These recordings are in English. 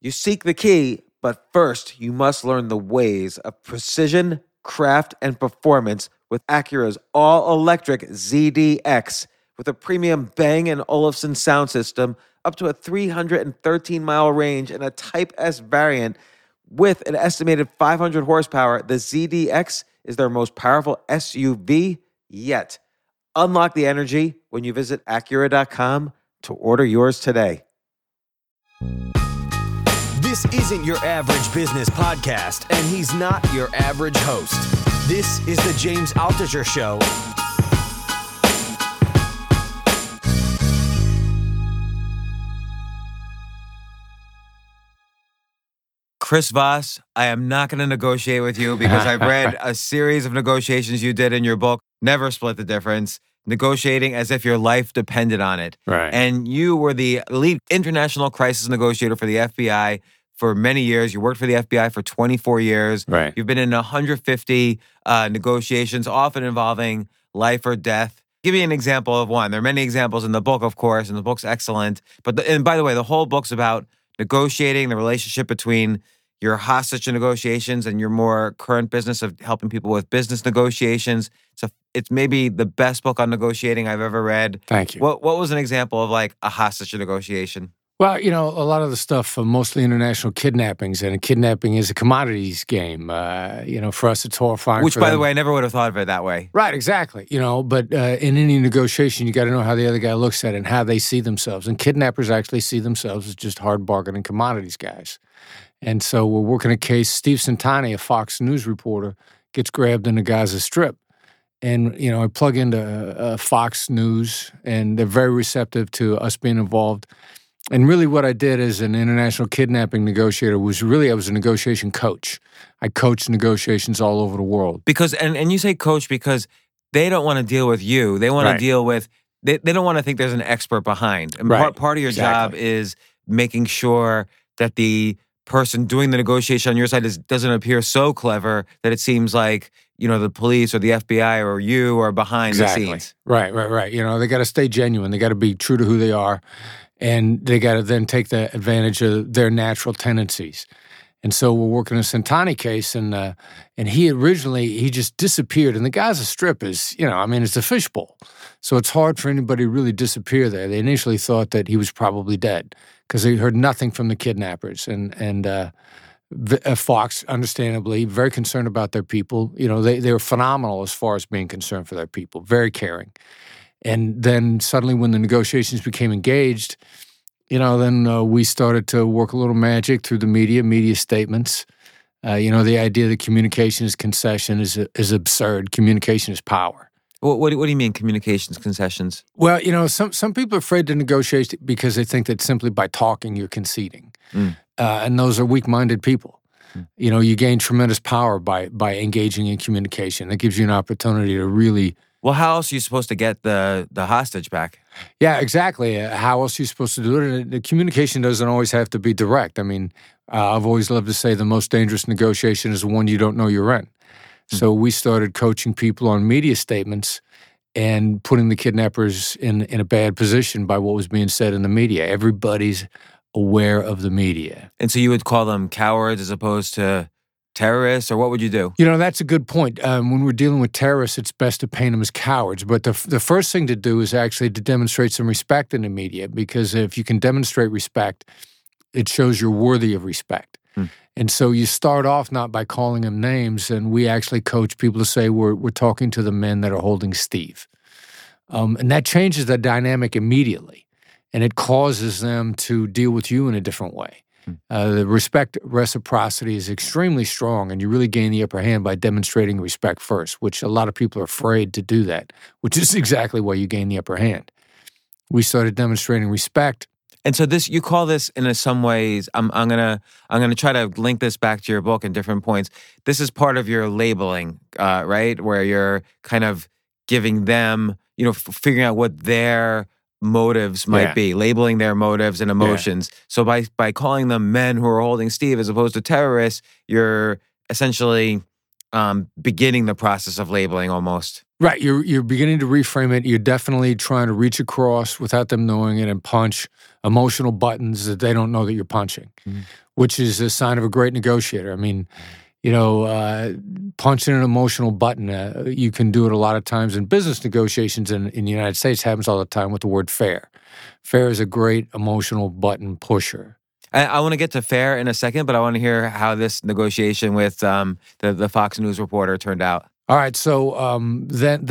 You seek the key, but first you must learn the ways of precision, craft, and performance with Acura's all-electric ZDX. With a premium Bang & Olufsen sound system, up to a 313-mile range, and a Type S variant with an estimated 500 horsepower, the ZDX is their most powerful SUV yet. Unlock the energy when you visit Acura.com to order yours today. This isn't your average business podcast, and he's not your average host. This is the James Altucher Show. Chris Voss, I am not going to negotiate with you because I've read a series of negotiations you did in your book, Never Split the Difference, negotiating as if your life depended on it. Right. And you were the lead international crisis negotiator for the FBI for many years. You worked for the FBI for 24 years. Right. You've been in 150 negotiations, often involving life or death. Give me an example of one. There are many examples in the book, of course, and the book's excellent. And by the way, the whole book's about negotiating, the relationship between your hostage negotiations and your more current business of helping people with business negotiations. It's maybe the best book on negotiating I've ever read. Thank you. What was an example of like a hostage negotiation? Well, you know, a lot of the stuff, mostly international kidnappings, and kidnapping is a commodities game. For us, it's horrifying. Which, by the way, I never would have thought of it that way. Right, exactly. But in any negotiation, you got to know how the other guy looks at it and how they see themselves. And kidnappers actually see themselves as just hard bargaining commodities guys. And so we're working a case. Steve Santani, a Fox News reporter, gets grabbed in the Gaza Strip. And, I plug into Fox News, and they're very receptive to us being involved. And really what I did as an international kidnapping negotiator was I was a negotiation coach. I coached negotiations all over the world. Because, and you say coach because they don't want to deal with you. They want to deal with, they don't want to think there's an expert behind. And part of your job is making sure that the person doing the negotiation on your side doesn't appear so clever that it seems like, the police or the FBI or you are behind the scenes. Right. They got to stay genuine. They got to be true to who they are. And they got to then take the advantage of their natural tendencies. And so we're working a Santani case, and he just disappeared. And the Gaza Strip is, it's a fishbowl. So it's hard for anybody to really disappear there. They initially thought that he was probably dead because they heard nothing from the kidnappers. And Fox, understandably, very concerned about their people. They were phenomenal as far as being concerned for their people, very caring. And then suddenly when the negotiations became engaged, then we started to work a little magic through the media statements. The idea that communication is concession is absurd. Communication is power. What do you mean communications concessions? Well, some people are afraid to negotiate because they think that simply by talking you're conceding. And those are weak-minded people. You gain tremendous power by engaging in communication. That gives you an opportunity to really... Well, how else are you supposed to get the hostage back? Yeah, exactly. How else are you supposed to do it? The communication doesn't always have to be direct. I mean, I've always loved to say the most dangerous negotiation is the one you don't know you're in. So we started coaching people on media statements and putting the kidnappers in a bad position by what was being said in the media. Everybody's aware of the media. And so you would call them cowards as opposed to terrorists, or what would you do? That's a good point. When we're dealing with terrorists, it's best to paint them as cowards. But the first thing to do is actually to demonstrate some respect in the media, because if you can demonstrate respect, it shows you're worthy of respect. And so you start off not by calling them names, and we actually coach people to say we're talking to the men that are holding Steve. And that changes the dynamic immediately, and it causes them to deal with you in a different way. The respect reciprocity is extremely strong, and you really gain the upper hand by demonstrating respect first, which a lot of people are afraid to do that, which is exactly why you gain the upper hand. We started demonstrating respect. And so you call this in some ways, I'm gonna try to link this back to your book in different points. This is part of your labeling, right? Where you're kind of giving them, figuring out what their motives might be, labeling their motives and emotions. So by calling them men who are holding Steve as opposed to terrorists, you're essentially beginning the process of labeling almost. Right. You're beginning to reframe it. You're definitely trying to reach across without them knowing it and punch emotional buttons that they don't know that you're punching, which is a sign of a great negotiator. I mean, punching an emotional button, you can do it a lot of times in business negotiations in the United States. Happens all the time with the word fair. Fair is a great emotional button pusher. I want to get to fair in a second, but I want to hear how this negotiation with the Fox News reporter turned out. All right, so then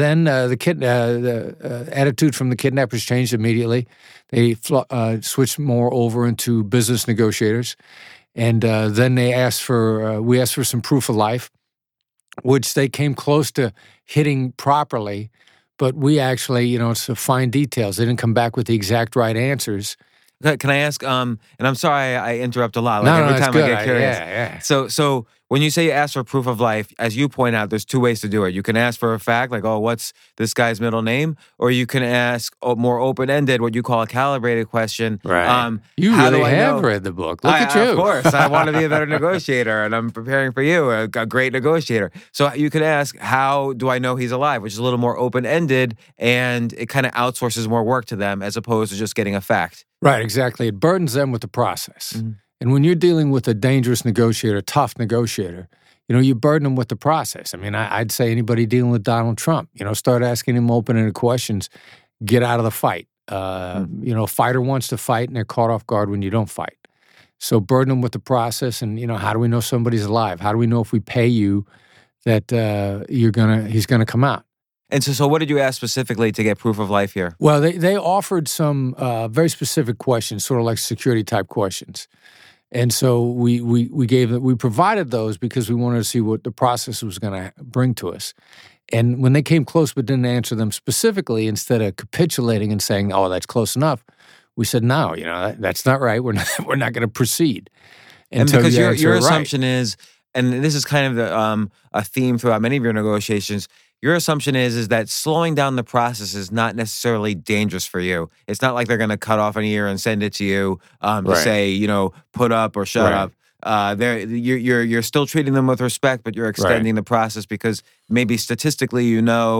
the attitude from the kidnappers changed immediately. They switched more over into business negotiators, and then we asked for some proof of life, which they came close to hitting properly, but we actually, it's the fine details. They didn't come back with the exact right answers. Can I ask? And I'm sorry I interrupt a lot. Every time I get curious. Yeah. So when you say you ask for proof of life, as you point out, there's two ways to do it. You can ask for a fact, like, what's this guy's middle name? Or you can ask more open-ended, what you call a calibrated question. Right. You really have read the book. Look at you. Of course. I want to be a better negotiator, and I'm preparing for you, a great negotiator. So you could ask, how do I know he's alive? Which is a little more open-ended, and it kind of outsources more work to them as opposed to just getting a fact. Right, exactly. It burdens them with the process. Mm-hmm. And when you're dealing with a dangerous negotiator, tough negotiator, you burden them with the process. I mean, I'd say anybody dealing with Donald Trump, start asking him open-ended questions, get out of the fight. A fighter wants to fight, and they're caught off guard when you don't fight. So burden them with the process, and, how do we know somebody's alive? How do we know if we pay you that he's gonna come out? And so what did you ask specifically to get proof of life here? Well, they offered some very specific questions, sort of like security-type questions. And so we provided those because we wanted to see what the process was going to bring to us. And when they came close but didn't answer them specifically, instead of capitulating and saying, "Oh, that's close enough," we said, "No, that's not right. We're not going to proceed." And because your assumption is, and this is kind of the a theme throughout many of your negotiations, your assumption is that slowing down the process is not necessarily dangerous for you. It's not like they're going to cut off an ear and send it to you to say, put up or shut up. You're still treating them with respect, but you're extending the process because maybe statistically,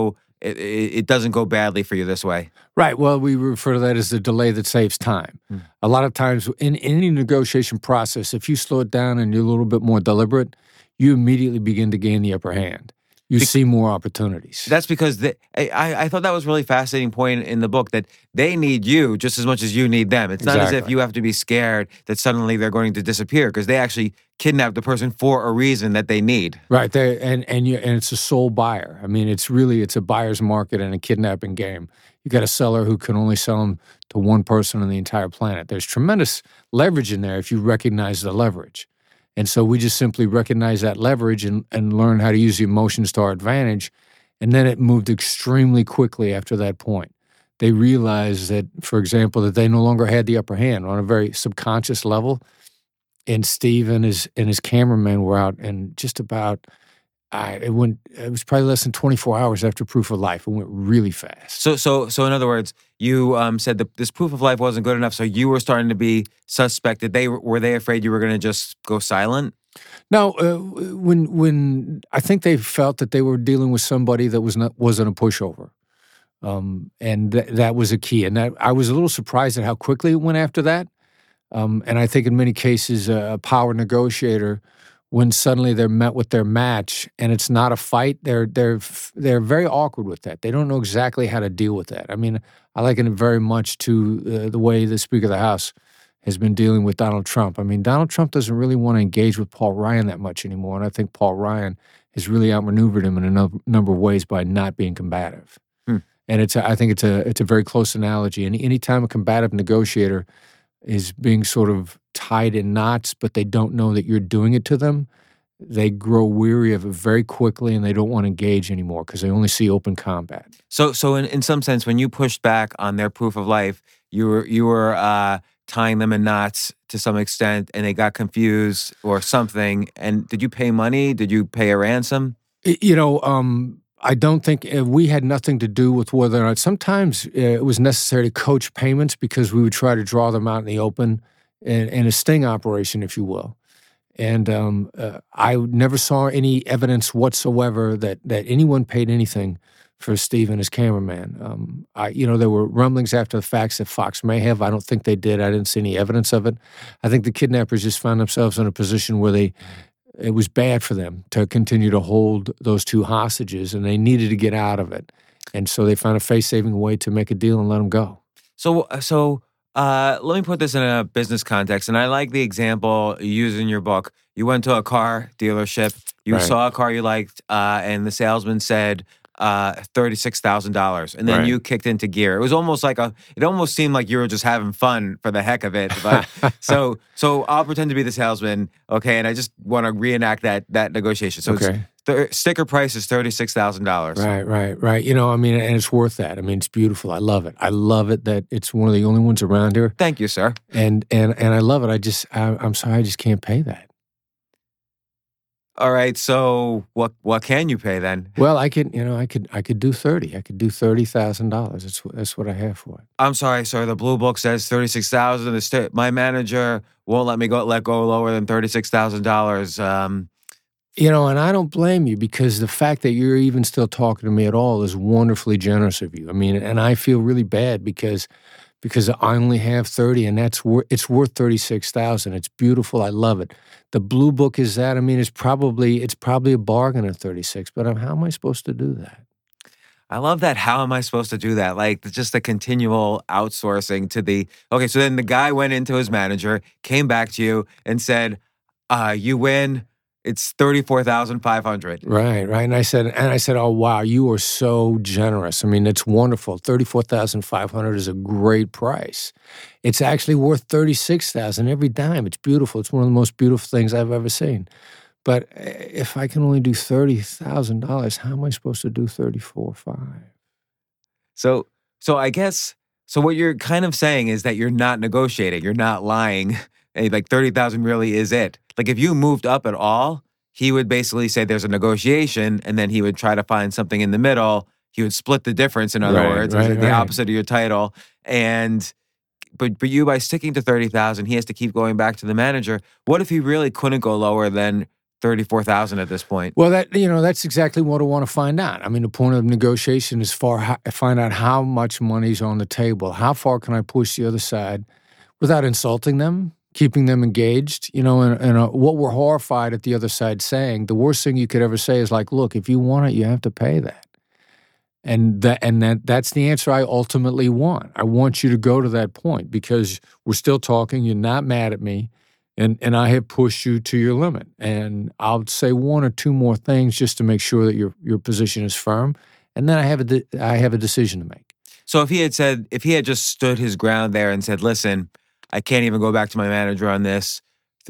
it doesn't go badly for you this way. Right. Well, we refer to that as the delay that saves time. A lot of times in any negotiation process, if you slow it down and you're a little bit more deliberate, you immediately begin to gain the upper hand. You see more opportunities. That's because I thought that was a really fascinating point in the book, that they need you just as much as you need them. It's not as if you have to be scared that suddenly they're going to disappear, because they actually kidnapped the person for a reason that they need. Right. And it's a sole buyer. I mean, it's a buyer's market and a kidnapping game. You got a seller who can only sell them to one person on the entire planet. There's tremendous leverage in there if you recognize the leverage. And so we just simply recognize that leverage and learn how to use the emotions to our advantage. And then it moved extremely quickly after that point. They realized that, for example, that they no longer had the upper hand on a very subconscious level. And Steve and his cameraman were out, and just about, it was probably less than 24 hours after proof of life. It went really fast. So in other words, you said that this proof of life wasn't good enough, so you were starting to be suspected. Were they afraid you were going to just go silent? No, when I think they felt that they were dealing with somebody that wasn't a pushover, and that was a key. And that I was a little surprised at how quickly it went after that. And I think in many cases, a power negotiator, when suddenly they're met with their match and it's not a fight, they're very awkward with that. They don't know exactly how to deal with that. I mean, I liken it very much to the way the Speaker of the House has been dealing with Donald Trump. I mean, Donald Trump doesn't really want to engage with Paul Ryan that much anymore, and I think Paul Ryan has really outmaneuvered him in a number of ways by not being combative. And I think it's a very close analogy. And anytime a combative negotiator is being sort of tied in knots, but they don't know that you're doing it to them, they grow weary of it very quickly, and they don't want to engage anymore because they only see open combat. So in some sense, when you pushed back on their proof of life, you were tying them in knots to some extent, and they got confused or something. And did you pay money? Did you pay a ransom? I don't think we had nothing to do with whether or not. Sometimes it was necessary to coach payments because we would try to draw them out in the open in a sting operation, if you will. And I never saw any evidence whatsoever that anyone paid anything for Steven as cameraman. There were rumblings after the facts that Fox may have. I don't think they did. I didn't see any evidence of it. I think the kidnappers just found themselves in a position where it was bad for them to continue to hold those two hostages, and they needed to get out of it. And so they found a face-saving way to make a deal and let them go. So let me put this in a business context, and I like the example you use in your book. You went to a car dealership, you saw a car you liked, and the salesman said $36,000, and then you kicked into gear. It was almost like it almost seemed like you were just having fun for the heck of it. But so I'll pretend to be the salesman, okay, and I just want to reenact that negotiation. So the sticker price is $36,000. Right. And it's worth that. It's beautiful. I love it. I love it that it's one of the only ones around here. Thank you, sir. And I love it. I'm sorry, I just can't pay that. All right. So what can you pay then? Well, I could do 30. I could do $30,000. That's what I have for it. I'm sorry, sir. The blue book says $36,000. My manager won't let me let go lower than $36,000. And I don't blame you, because the fact that you're even still talking to me at all is wonderfully generous of you. And I feel really bad because I only have 30, and it's worth $36,000. It's beautiful. I love it. The blue book is that. It's probably a bargain at 36. But how am I supposed to do that? I love that. How am I supposed to do that? Like, just the continual outsourcing to the. Okay, so then the guy went into his manager, came back to you, and said, "You win. It's $34,500." Right. And I said, "Oh wow, you are so generous. It's wonderful. $34,500 is a great price. It's actually worth $36,000 every dime. It's beautiful. It's one of the most beautiful things I've ever seen. But if I can only do $30,000, how am I supposed to do $34,500?" So I guess what you're kind of saying is that you're not negotiating. You're not lying. Like $30,000 really is it. Like if you moved up at all, he would basically say there's a negotiation, and then he would try to find something in the middle. He would split the difference, in other words, the opposite of your title. But you, by sticking to $30,000, he has to keep going back to the manager. What if he really couldn't go lower than $34,000 at this point? Well, that's exactly what I want to find out. The point of negotiation is find out how much money's on the table. How far can I push the other side without insulting them, keeping them engaged? What we're horrified at the other side saying, the worst thing you could ever say is like, "Look, if you want it, you have to pay that." And that's the answer I ultimately want. I want you to go to that point, because we're still talking. You're not mad at me. And I have pushed you to your limit. And I'll say one or two more things just to make sure that your position is firm. And then I have a decision to make. So if he had just stood his ground there and said, "Listen, I can't even go back to my manager on this.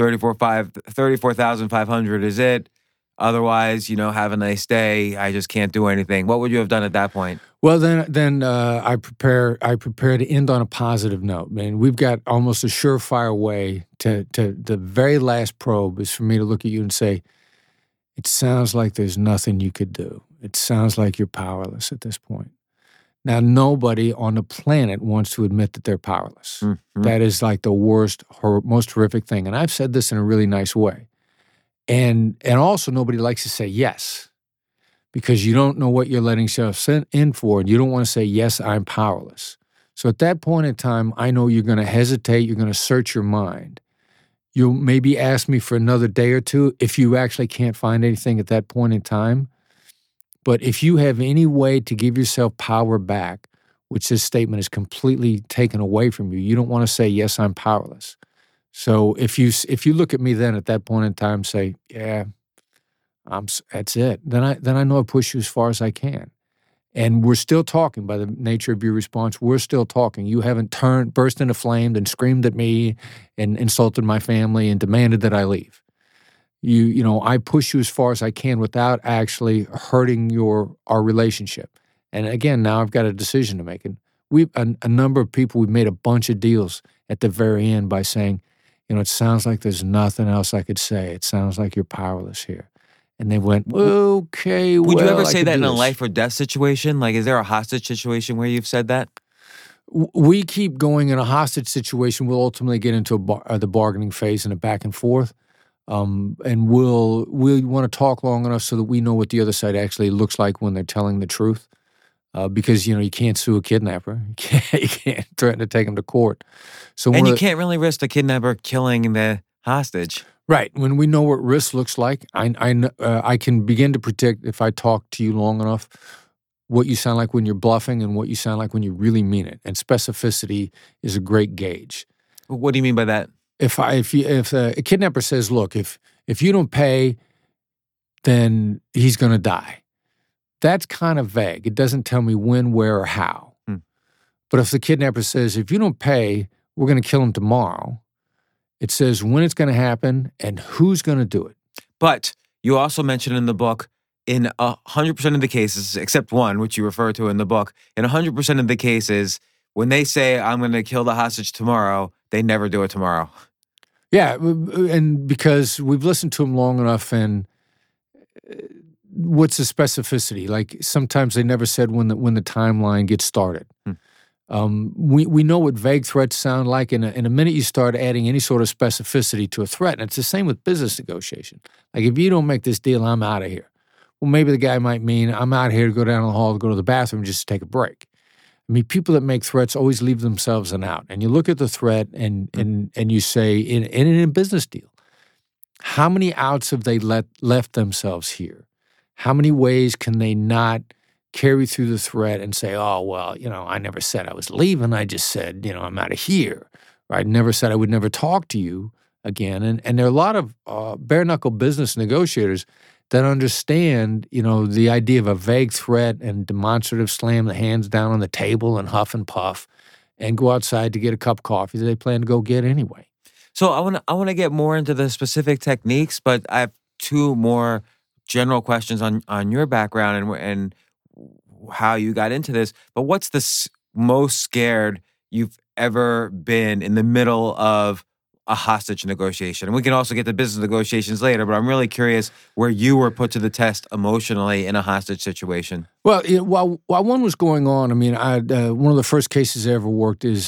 $34,500 is it. Otherwise, have a nice day. I just can't do anything." What would you have done at that point? Well, then I prepare to end on a positive note. We've got almost a surefire way to the very last probe is for me to look at you and say, "It sounds like there's nothing you could do. It sounds like you're powerless at this point." Now, nobody on the planet wants to admit that they're powerless. Mm-hmm. That is like the worst, most horrific thing. And I've said this in a really nice way. And also nobody likes to say yes, because you don't know what you're letting yourself in for, and you don't want to say, "Yes, I'm powerless." So at that point in time, I know you're going to hesitate. You're going to search your mind. You'll maybe ask me for another day or two if you actually can't find anything at that point in time. But if you have any way to give yourself power back, which this statement is completely taken away from you, you don't want to say, "Yes, I'm powerless." So if you look at me then at that point in time, say, "Yeah, that's it," then I know I push you as far as I can. And we're still talking. By the nature of your response, we're still talking. You haven't burst into flame and screamed at me and insulted my family and demanded that I leave. I push you as far as I can without actually hurting our relationship. And again, now I've got a decision to make. And a number of people, we've made a bunch of deals at the very end by saying, "It sounds like there's nothing else I could say. It sounds like you're powerless here." And they went, "Okay, Would you ever say that in a life or death situation? Like, is there a hostage situation where you've said that? We keep going in a hostage situation. We'll ultimately get into the bargaining phase and a back and forth. And we'll want to talk long enough so that we know what the other side actually looks like when they're telling the truth. Because, you can't sue a kidnapper. You can't threaten to take him to court. So And you can't really risk the kidnapper killing the hostage. Right. When we know what risk looks like, I can begin to predict, if I talk to you long enough, what you sound like when you're bluffing and what you sound like when you really mean it. And specificity is a great gauge. What do you mean by that? If a kidnapper says, look, if you don't pay, then he's going to die. That's kind of vague. It doesn't tell me when, where, or how. But if the kidnapper says, if you don't pay, we're going to kill him tomorrow, it says when it's going to happen and who's going to do it. But you also mentioned in the book, in 100% of the cases, except one, which you refer to in the book, in 100% of the cases, when they say, I'm going to kill the hostage tomorrow, they never do it tomorrow. Yeah, and because we've listened to them long enough, and what's the specificity? Like sometimes they never said when the timeline gets started. We know what vague threats sound like, and in a minute you start adding any sort of specificity to a threat, and it's the same with business negotiation. Like if you don't make this deal, I'm out of here. Well, maybe the guy might mean I'm out here to go down the hall to go to the bathroom just to take a break. I mean, people that make threats always leave themselves an out. And you look at the threat and you say, in a business deal, how many outs have they left themselves here? How many ways can they not carry through the threat and say, oh, well, I never said I was leaving. I just said, I'm out of here. Or I never said I would never talk to you again. And there are a lot of bare-knuckle business negotiators that understand, the idea of a vague threat and demonstrative slam the hands down on the table and huff and puff and go outside to get a cup of coffee that they plan to go get anyway. So I want to get more into the specific techniques, but I have two more general questions on your background and how you got into this. But what's the most scared you've ever been in the middle of a hostage negotiation? And we can also get to business negotiations later, but I'm really curious where you were put to the test emotionally in a hostage situation. Well, while one was going on, I mean, one of the first cases I ever worked was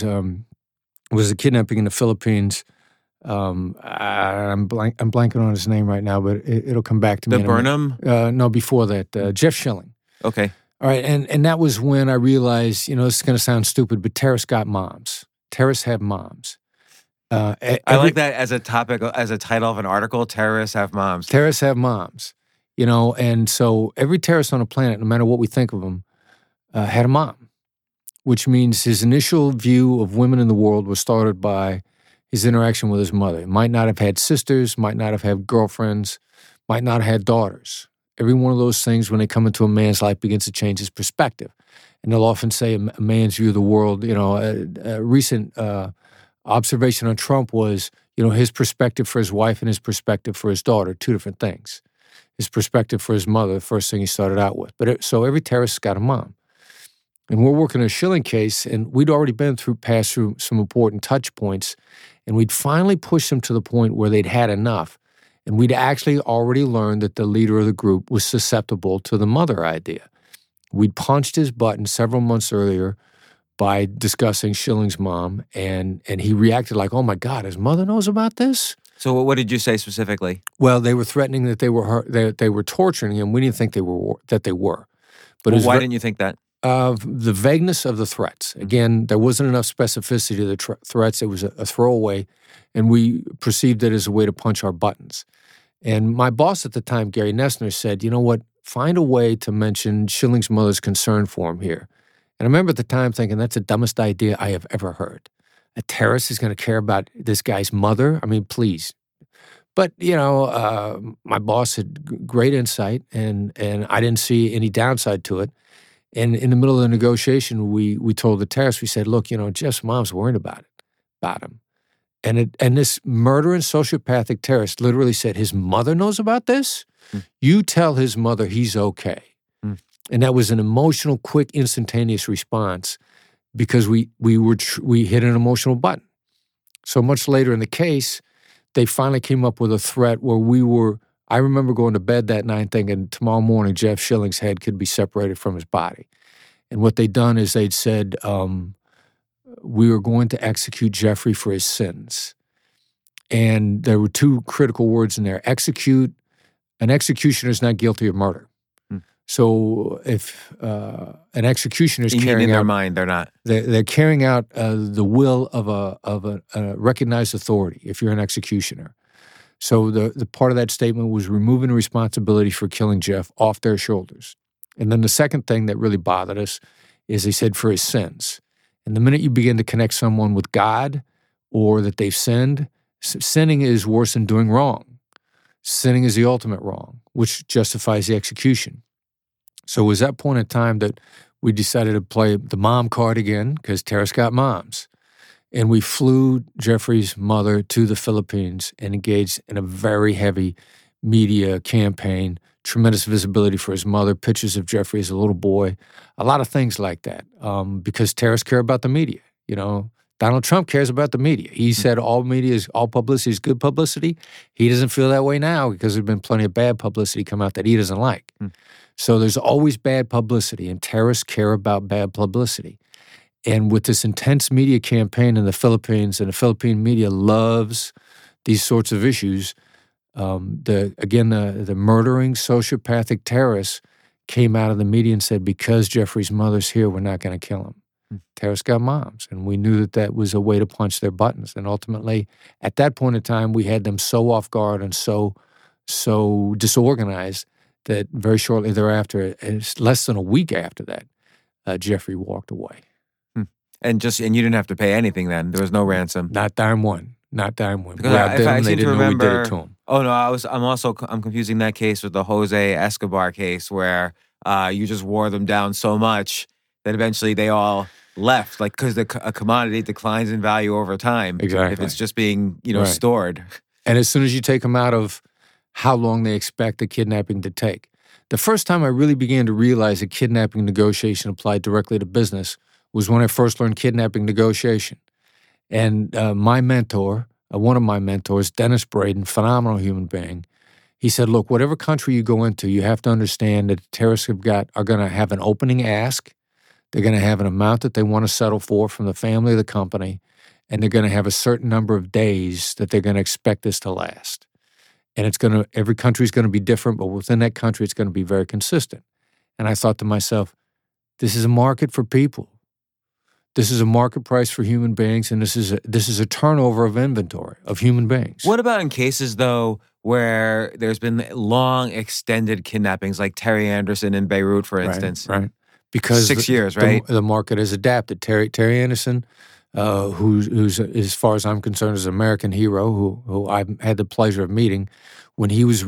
a kidnapping in the Philippines. I'm blanking on his name right now, but it'll come back to me. The Burnham? No, before that, Jeff Schilling. Okay. All right, and that was when I realized, this is going to sound stupid, but terrorists got moms. Terrorists have moms. I like that as a topic, as a title of an article. Terrorists have moms. Terrorists have moms, and so every terrorist on the planet, no matter what we think of him, had a mom, which means his initial view of women in the world was started by his interaction with his mother. He might not have had sisters, might not have had girlfriends, might not have had daughters. Every one of those things, when they come into a man's life, begins to change his perspective. And they'll often say a man's view of the world, a recent observation on Trump was, his perspective for his wife and his perspective for his daughter, two different things. His perspective for his mother, the first thing he started out with. So every terrorist's got a mom. And we're working a Schilling case, and we'd already passed through some important touch points, and we'd finally pushed them to the point where they'd had enough. And we'd actually already learned that the leader of the group was susceptible to the mother idea. We'd punched his button several months earlier by discussing Schilling's mom, and he reacted like, oh my God, his mother knows about this? So what did you say specifically? Well, they were threatening that they were torturing him. We didn't think they were. But why didn't you think that? The vagueness of the threats. Again, there wasn't enough specificity to the threats. It was a throwaway, and we perceived it as a way to punch our buttons. And my boss at the time, Gary Nessner, said, you know what, find a way to mention Schilling's mother's concern for him here. And I remember at the time thinking, that's the dumbest idea I have ever heard. A terrorist is going to care about this guy's mother? I mean, please. But, my boss had great insight, and I didn't see any downside to it. And in the middle of the negotiation, we told the terrorist, we said, look, Jeff's mom's worried about him. And this murdering sociopathic terrorist literally said, his mother knows about this? You tell his mother he's okay. And that was an emotional, quick, instantaneous response because we hit an emotional button. So much later in the case, they finally came up with a threat where I remember going to bed that night thinking tomorrow morning Jeff Schilling's head could be separated from his body. And what they'd done is they'd said, we were going to execute Jeffrey for his sins. And there were two critical words in there: execute. An executioner is not guilty of murder. So if an executioner is carrying in out, their mind, they're not. they're carrying out the will of a recognized authority. If you're an executioner, so the part of that statement was removing the responsibility for killing Jeff off their shoulders. And then the second thing that really bothered us is they said for his sins. And the minute you begin to connect someone with God or that they've sinned, sinning is worse than doing wrong. Sinning is the ultimate wrong, which justifies the execution. So it was that point in time that we decided to play the mom card again because Terrace got moms. And we flew Jeffrey's mother to the Philippines and engaged in a very heavy media campaign, tremendous visibility for his mother, pictures of Jeffrey as a little boy, a lot of things like that, because Terrace cared about the media. You know, Donald Trump cares about the media. He said all publicity is good publicity. He doesn't feel that way now because there's been plenty of bad publicity come out that he doesn't like. So there's always bad publicity, and terrorists care about bad publicity. And with this intense media campaign in the Philippines, and the Philippine media loves these sorts of issues, the murdering sociopathic terrorists came out of the media and said, because Jeffrey's mother's here, we're not going to kill him. Terrorists got moms, and we knew that was a way to punch their buttons. And ultimately, at that point in time, we had them so off guard and so disorganized that very shortly thereafter, less than a week after that, Jeffrey walked away. And you didn't have to pay anything then. There was no ransom. Not dime one. Not dime one. I they didn't know we did it to him. Oh no, I'm confusing that case with the Jose Escobar case where you just wore them down so much that eventually they all left, like because a commodity declines in value over time. Exactly. If it's just being Right. stored. And as soon as you take them out of how long they expect the kidnapping to take. The first time I really began to realize that kidnapping negotiation applied directly to business was when I first learned kidnapping negotiation. And my mentor, one of my mentors, Dennis Braden, phenomenal human being, he said, look, whatever country you go into, you have to understand that the terrorists are going to have an opening ask. They're going to have an amount that they want to settle for from the family of the company, and they're going to have a certain number of days that they're going to expect this to last. And every country is going to be different, but within that country, it's going to be very consistent. And I thought to myself, this is a market for people. This is a market price for human beings, and this is a turnover of inventory of human beings. What about in cases, though, where there's been long, extended kidnappings, like Terry Anderson in Beirut, for instance? Right. Because 6 years, right? The market has adapted. Terry Anderson, who's as far as I'm concerned, is an American hero who I've had the pleasure of meeting. When he was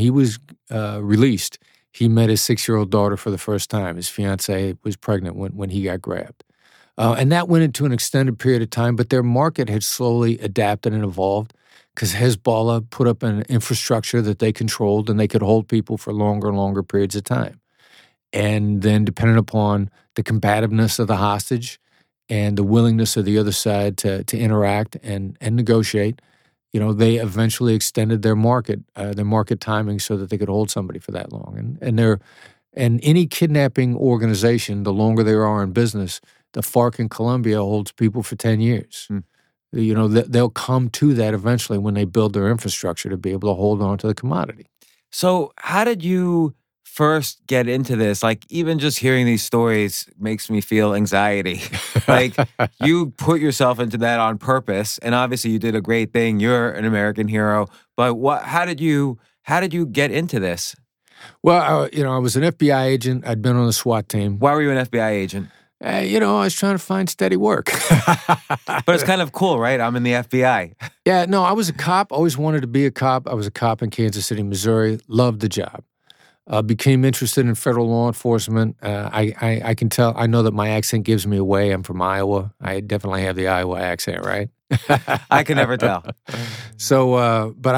released, he met his 6-year-old daughter for the first time. His fiancée was pregnant when he got grabbed. And that went into an extended period of time, but their market had slowly adapted and evolved because Hezbollah put up an infrastructure that they controlled, and they could hold people for longer and longer periods of time. And then depending upon the combativeness of the hostage and the willingness of the other side to interact and negotiate, they eventually extended their market timing so that they could hold somebody for that long. And any kidnapping organization, the longer they are in business, the FARC in Colombia holds people for 10 years. They'll come to that eventually when they build their infrastructure to be able to hold on to the commodity. So how did you first get into this? Like, even just hearing these stories makes me feel anxiety. Like, you put yourself into that on purpose, and obviously you did a great thing. You're an American hero. But how did you get into this? Well, I was an FBI agent. I'd been on the SWAT team. Why were you an FBI agent? I was trying to find steady work. But it's kind of cool, right? I'm in the FBI. Yeah, no, I was a cop. Always wanted to be a cop. I was a cop in Kansas City, Missouri. Loved the job. Became interested in federal law enforcement. I can tell. I know that my accent gives me away. I'm from Iowa. I definitely have the Iowa accent, right? I can never tell. So, but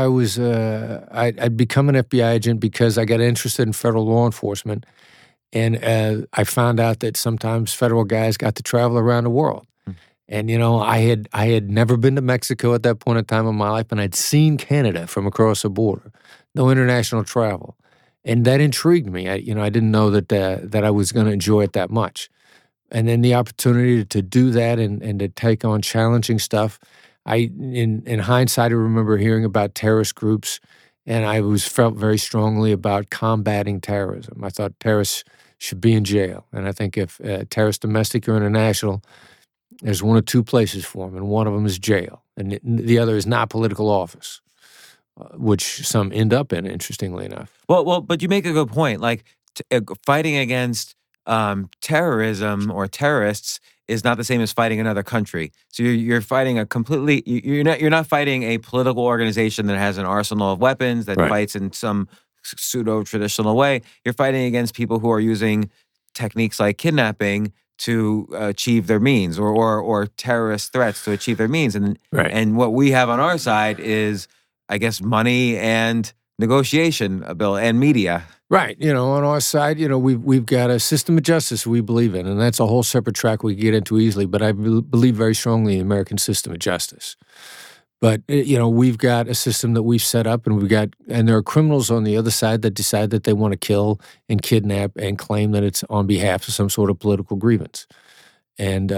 I'd become an FBI agent because I got interested in federal law enforcement. And I found out that sometimes federal guys got to travel around the world. And, I had never been to Mexico at that point in time in my life, and I'd seen Canada from across the border. No international travel. And that intrigued me. I didn't know that I was going to enjoy it that much. And then the opportunity to do that and to take on challenging stuff, In hindsight, I remember hearing about terrorist groups, and I felt very strongly about combating terrorism. I thought terrorists should be in jail, and I think if terrorists, domestic or international, there's one of two places for them, and one of them is jail, and the other is not political office, which some end up in, interestingly enough. Well, but you make a good point. Like fighting against terrorism or terrorists is not the same as fighting another country. So you're fighting a completely. You're not fighting a political organization that has an arsenal of weapons that fights in some pseudo traditional way. You're fighting against people who are using techniques like kidnapping to achieve their means, or terrorist threats to achieve their means. And what we have on our side is, I guess, money and negotiation ability and media. Right. On our side, we've got a system of justice we believe in, and that's a whole separate track we can get into easily. But I believe very strongly in the American system of justice. But, we've got a system that we've set up, and there are criminals on the other side that decide that they want to kill and kidnap and claim that it's on behalf of some sort of political grievance. And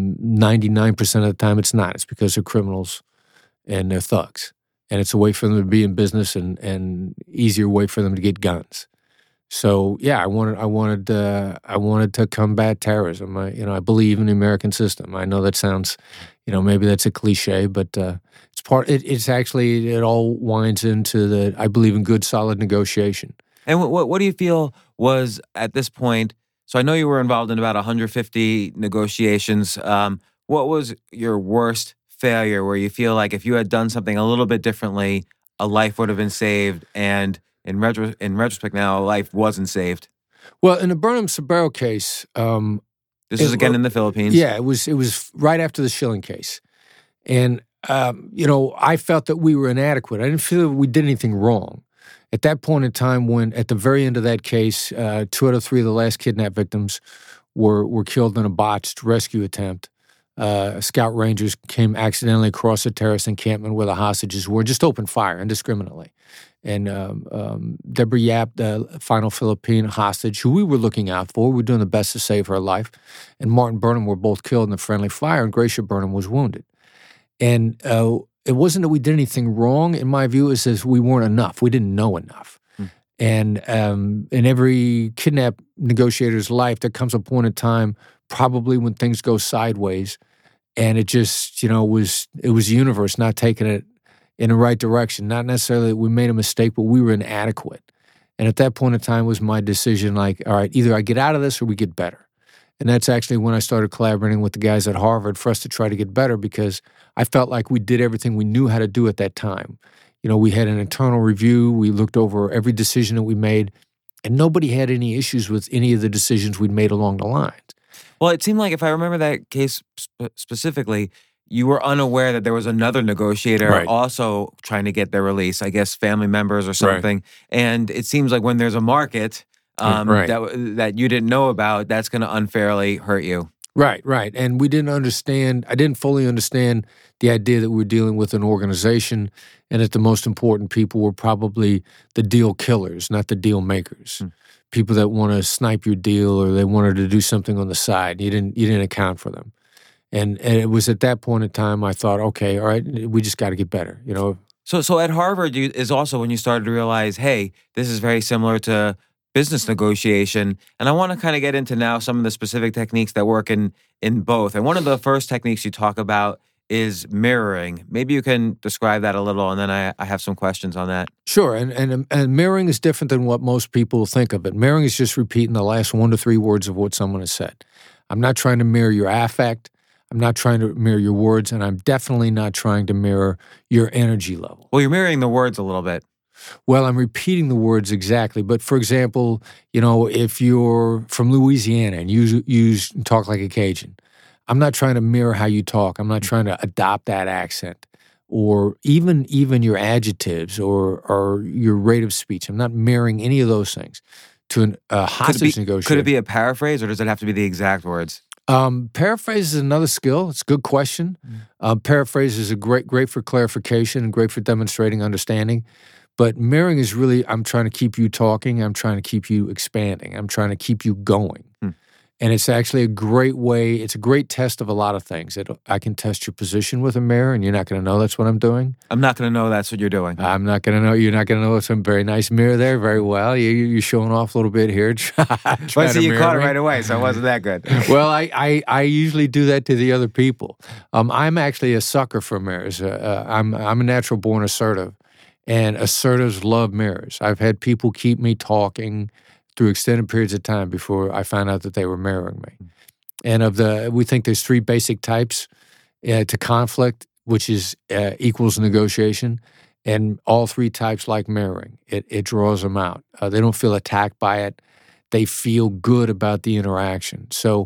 99% of the time it's not. It's because they're criminals and they're thugs. And it's a way for them to be in business and easier way for them to get guns. So yeah, I wanted to combat terrorism. I believe in the American system. I know that sounds, maybe that's a cliche, but it's part. It's actually, it all winds into I believe in good, solid negotiation. And what do you feel was at this point? So I know you were involved in about 150 negotiations. What was your worst failure where you feel like if you had done something a little bit differently, a life would have been saved, and in retrospect now, a life wasn't saved? Well, in the Burnham-Sabero case, this was again in the Philippines. Yeah, it was right after the Schilling case, and I felt that we were inadequate. I didn't feel that we did anything wrong. At that point in time, when at the very end of that case, 2 out of 3 of the last kidnap victims were killed in a botched rescue attempt. Scout Rangers came accidentally across a terrorist encampment where the hostages were, just opened fire indiscriminately. And Deborah Yap, the final Philippine hostage, who we were looking out for, we were doing the best to save her life, and Martin Burnham were both killed in the friendly fire, and Gracia Burnham was wounded. And it wasn't that we did anything wrong, in my view. It says we weren't enough. We didn't know enough. And in every kidnap negotiator's life, there comes a point in time, probably when things go sideways, and it just, it was the universe not taking it in the right direction. Not necessarily that we made a mistake, but we were inadequate. And at that point in time was my decision, like, all right, either I get out of this or we get better. And that's actually when I started collaborating with the guys at Harvard for us to try to get better, because I felt like we did everything we knew how to do at that time. We had an internal review. We looked over every decision that we made, and nobody had any issues with any of the decisions we'd made along the lines. Well, it seemed like, if I remember that case specifically, you were unaware that there was another negotiator also trying to get their release, I guess family members or something. Right. And it seems like when there's a market that you didn't know about, that's going to unfairly hurt you. Right. And we didn't understand, I didn't fully understand the idea that we were dealing with an organization and that the most important people were probably the deal killers, not the deal makers. People that want to snipe your deal, or they wanted to do something on the side. You didn't account for them. And it was at that point in time I thought, okay, all right, we just got to get better, So at Harvard is also when you started to realize, hey, this is very similar to business negotiation. And I want to kind of get into now some of the specific techniques that work in both. And one of the first techniques you talk about is mirroring. Maybe you can describe that a little, and then I have some questions on that. Sure, and mirroring is different than what most people think of it. Mirroring is just repeating the last 1 to 3 words of what someone has said. I'm not trying to mirror your affect. I'm not trying to mirror your words, and I'm definitely not trying to mirror your energy level. Well, you're mirroring the words a little bit. Well, I'm repeating the words exactly. But for example, if you're from Louisiana and you talk like a Cajun, I'm not trying to mirror how you talk. I'm not trying to adopt that accent, or even your adjectives or your rate of speech. I'm not mirroring any of those things to a hostage negotiator. Could it be a paraphrase, or does it have to be the exact words? Paraphrase is another skill. It's a good question. Paraphrase is great for clarification and great for demonstrating understanding. But mirroring is really, I'm trying to keep you talking. I'm trying to keep you expanding. I'm trying to keep you going. And it's actually a great way, it's a great test of a lot of things. I can test your position with a mirror, and you're not going to know that's what I'm doing. I'm not going to know that's what you're doing. I'm not going to know. You're not going to know it's a very nice mirror there. Very well. You're showing off a little bit here. Well, see, you caught it right away, so it wasn't that good. Well, I usually do that to the other people. I'm actually a sucker for mirrors. I'm a natural born assertive, and assertives love mirrors. I've had people keep me talking through extended periods of time before I found out that they were mirroring me. And we think there's 3 basic types to conflict, which is equals negotiation, and all 3 types like mirroring. It draws them out. They don't feel attacked by it. They feel good about the interaction. So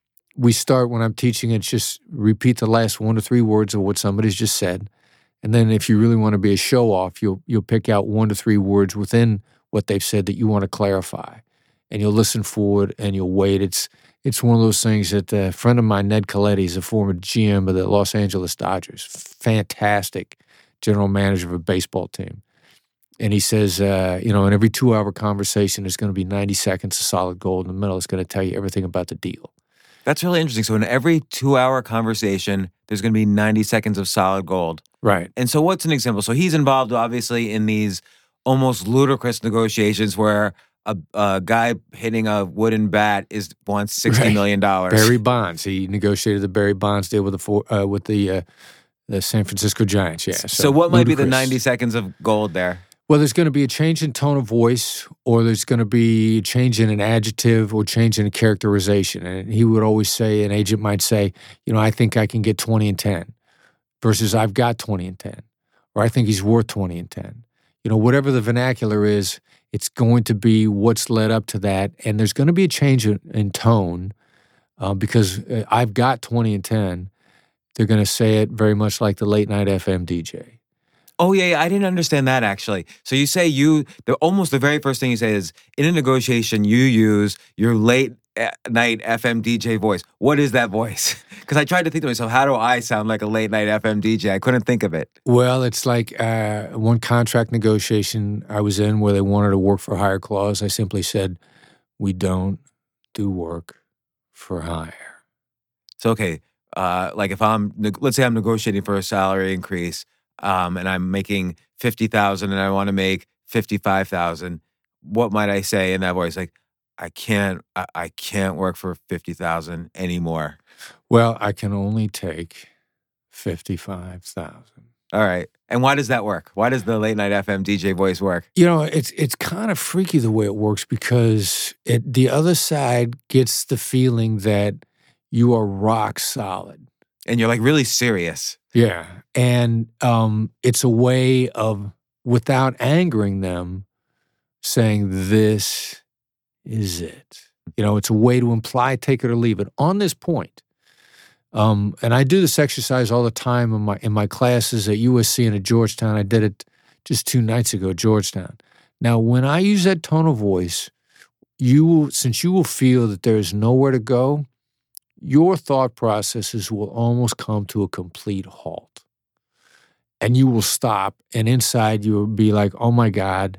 we start when I'm teaching it, just repeat the last 1 to 3 words of what somebody's just said. And then if you really want to be a show-off, you'll pick out 1 to 3 words within what they've said that you want to clarify. And you'll listen forward and you'll wait. It's one of those things that a friend of mine, Ned Colletti, is a former GM of the Los Angeles Dodgers, fantastic general manager of a baseball team. And he says, in every 2-hour conversation, there's going to be 90 seconds of solid gold in the middle. It's going to tell you everything about the deal. That's really interesting. So in every 2-hour conversation, there's going to be 90 seconds of solid gold. Right. And so what's an example? So he's involved, obviously, in these almost ludicrous negotiations where a guy hitting a wooden bat wants $60 million. Barry Bonds. He negotiated the Barry Bonds deal with the San Francisco Giants. Yeah. So what might be the 90 seconds of gold there? Well, there's going to be a change in tone of voice, or there's going to be a change in an adjective or change in a characterization. And he would always say, an agent might say, I think I can get 20 and 10 versus I've got 20 and 10, or I think he's worth 20 and 10. Whatever the vernacular is, it's going to be what's led up to that. And there's going to be a change in tone because I've got 20 and 10. They're going to say it very much like the late night FM DJ. Oh, yeah, I didn't understand that, actually. So you say almost the very first thing you say is, in a negotiation, you use your late night FM DJ voice. What is that voice? Because I tried to think to myself, how do I sound like a late night FM DJ? I couldn't think of it. Well, it's like one contract negotiation I was in where they wanted a work for hire clause. I simply said, we don't do work for hire. So, okay, like if let's say I'm negotiating for a salary increase, and I'm making $50,000 and I want to make $55,000, what might I say in that voice? Like, I can't work for $50,000 anymore. Well, I can only take $55,000. All right. And why does that work? Why does the late night FM DJ voice work? It's kind of freaky the way it works because the other side gets the feeling that you are rock solid. And you're like really serious. Yeah. And it's a way of, without angering them, saying this is it. It's a way to imply take it or leave it. On this point, and I do this exercise all the time in my classes at USC and at Georgetown. I did it just 2 nights ago at Georgetown. Now, when I use that tone of voice, since you will feel that there is nowhere to go, your thought processes will almost come to a complete halt. And you will stop, and inside you will be like, oh my God,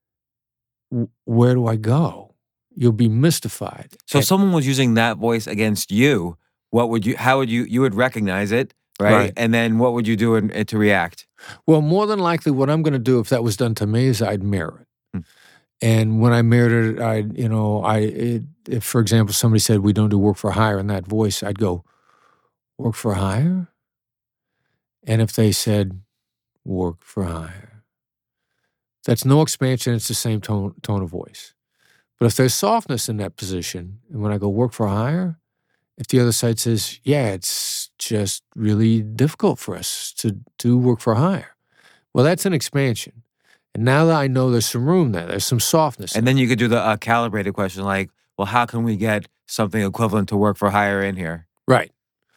where do I go? You'll be mystified. So if someone was using that voice against you, you would recognize it, right? And then what would you do to react? Well, more than likely what I'm going to do if that was done to me is I'd mirror it. And when I mirrored it, if, for example, somebody said, we don't do work for hire in that voice, I'd go, work for hire? And if they said, work for hire, that's no expansion, it's the same tone of voice. But if there's softness in that position, and when I go work for hire, if the other side says, yeah, it's just really difficult for us to do work for hire, well, that's an expansion. And now that I know there's some room there's some softness. And then you could do the calibrated question like, well, how can we get something equivalent to work for hire in here? Right.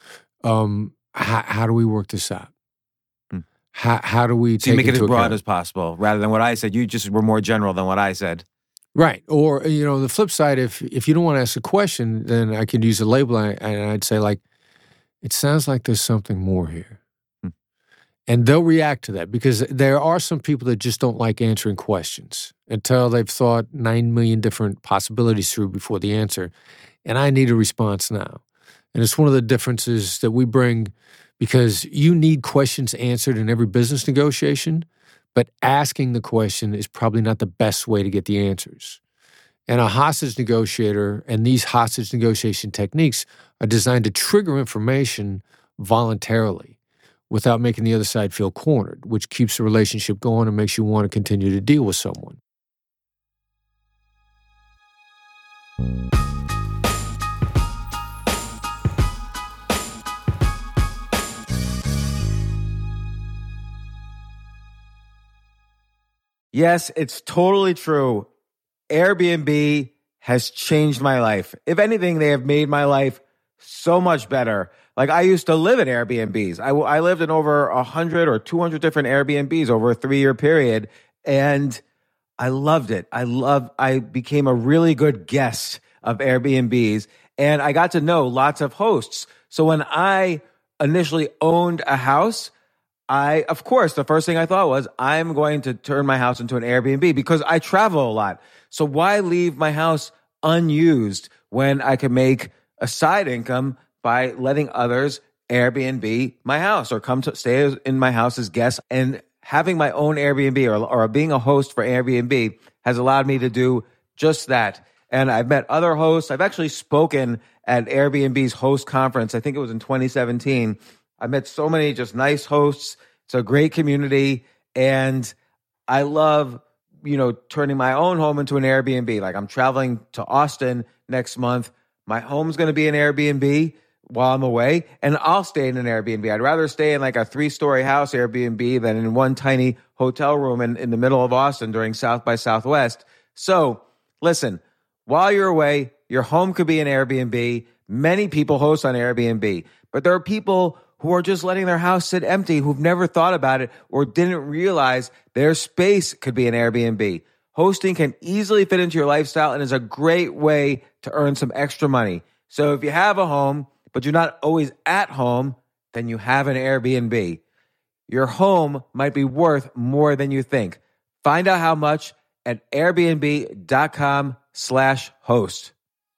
How do we work this out? How do we take make it as broad account? as possible rather than what I said? You just were more general than what I said. Right. Or, the flip side, if you don't want to ask a question, then I could use a label and I'd say like, it sounds like there's something more here. And they'll react to that because there are some people that just don't like answering questions until they've thought 9 million different possibilities through before the answer. And I need a response now. And it's one of the differences that we bring because you need questions answered in every business negotiation, but asking the question is probably not the best way to get the answers. And a hostage negotiator and these hostage negotiation techniques are designed to trigger information voluntarily without making the other side feel cornered, which keeps the relationship going and makes you want to continue to deal with someone. Yes, it's totally true. Airbnb has changed my life. If anything, they have made my life so much better. Like I used to live in Airbnbs. I lived in over 100 or 200 different Airbnbs over a 3-year period, and I loved it. I became a really good guest of Airbnbs, and I got to know lots of hosts. So when I initially owned a house, of course, the first thing I thought was, I'm going to turn my house into an Airbnb because I travel a lot. So why leave my house unused when I can make a side income by letting others Airbnb my house or come to stay in my house as guests? And having my own Airbnb or being a host for Airbnb has allowed me to do just that. And I've met other hosts. I've actually spoken at Airbnb's host conference. I think it was in 2017. I met so many just nice hosts. It's a great community. And I love, turning my own home into an Airbnb. Like I'm traveling to Austin next month. My home's going to be an Airbnb while I'm away, and I'll stay in an Airbnb. I'd rather stay in like a 3-story house Airbnb than in one tiny hotel room in the middle of Austin during South by Southwest. So listen, while you're away, your home could be an Airbnb. Many people host on Airbnb, but there are people who are just letting their house sit empty, who've never thought about it or didn't realize their space could be an Airbnb. Hosting can easily fit into your lifestyle and is a great way to earn some extra money. So if you have a home, but you're not always at home, then you have an Airbnb. Your home might be worth more than you think. Find out how much at airbnb.com/host.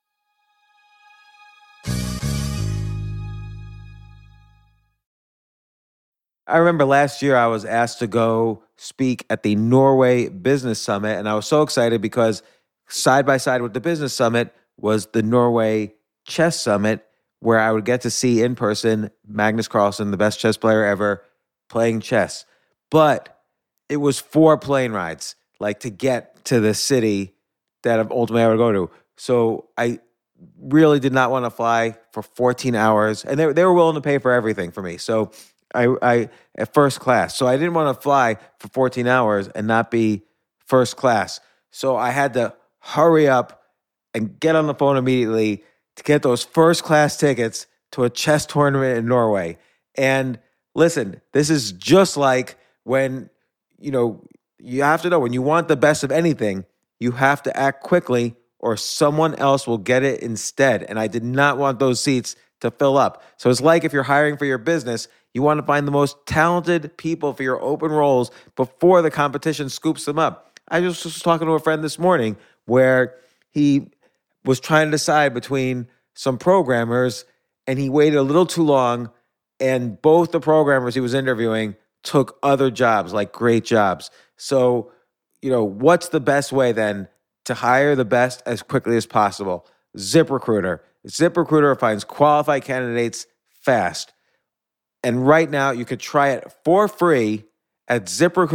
I remember last year I was asked to go speak at the Norway Business Summit, and I was so excited because side by side with the Business Summit was the Norway Chess Summit, where I would get to see in person Magnus Carlsen, the best chess player ever, playing chess. But it was 4 plane rides, like to get to the city that ultimately I would go to. So I really did not want to fly for 14 hours, and they were willing to pay for everything for me. So I at first class. So I didn't want to fly for 14 hours and not be first class. So I had to hurry up and get on the phone immediately to get those first class tickets to a chess tournament in Norway. And listen, this is just like when, you have to know when you want the best of anything, you have to act quickly or someone else will get it instead. And I did not want those seats to fill up. So it's like if you're hiring for your business, you want to find the most talented people for your open roles before the competition scoops them up. I just was talking to a friend this morning where he was trying to decide between some programmers and he waited a little too long, and both the programmers he was interviewing took other jobs, like great jobs. So, what's the best way then to hire the best as quickly as possible? ZipRecruiter. ZipRecruiter finds qualified candidates fast. And right now, you could try it for free at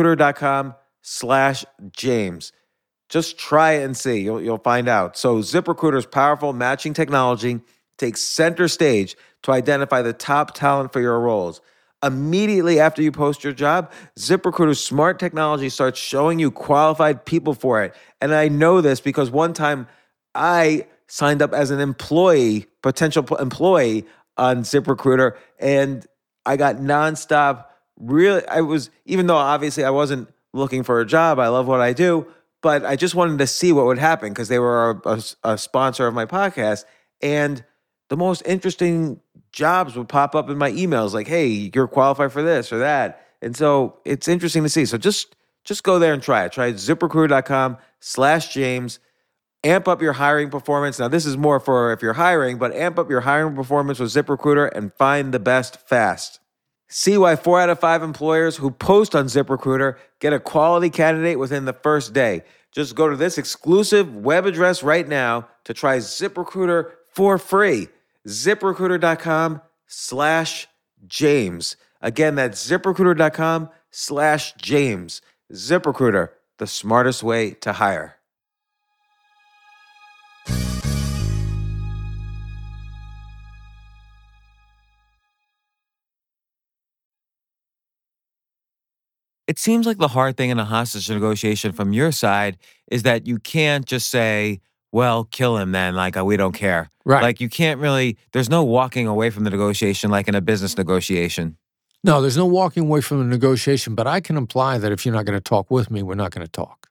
ZipRecruiter.com/James. Just try it and see. You'll find out. So ZipRecruiter's powerful matching technology takes center stage to identify the top talent for your roles. Immediately after you post your job, ZipRecruiter's smart technology starts showing you qualified people for it. And I know this because one time I signed up as an potential employee on ZipRecruiter, and I got nonstop. Even though obviously I wasn't looking for a job, I love what I do, but I just wanted to see what would happen because they were a sponsor of my podcast. And the most interesting jobs would pop up in my emails like, hey, you're qualified for this or that. And so it's interesting to see. So just go there and try it. Try ZipRecruiter.com/James. Amp up your hiring performance. Now, this is more for if you're hiring, but amp up your hiring performance with ZipRecruiter and find the best fast. See why 4 out of 5 employers who post on ZipRecruiter get a quality candidate within the first day. Just go to this exclusive web address right now to try ZipRecruiter for free. ZipRecruiter.com/James. Again, that's ZipRecruiter.com/James. ZipRecruiter, the smartest way to hire. It seems like the hard thing in a hostage negotiation from your side is that you can't just say, well, kill him then, like, we don't care. Right. Like, you can't really, there's no walking away from the negotiation like in a business negotiation. No, there's no walking away from the negotiation, but I can imply that if you're not going to talk with me, we're not going to talk.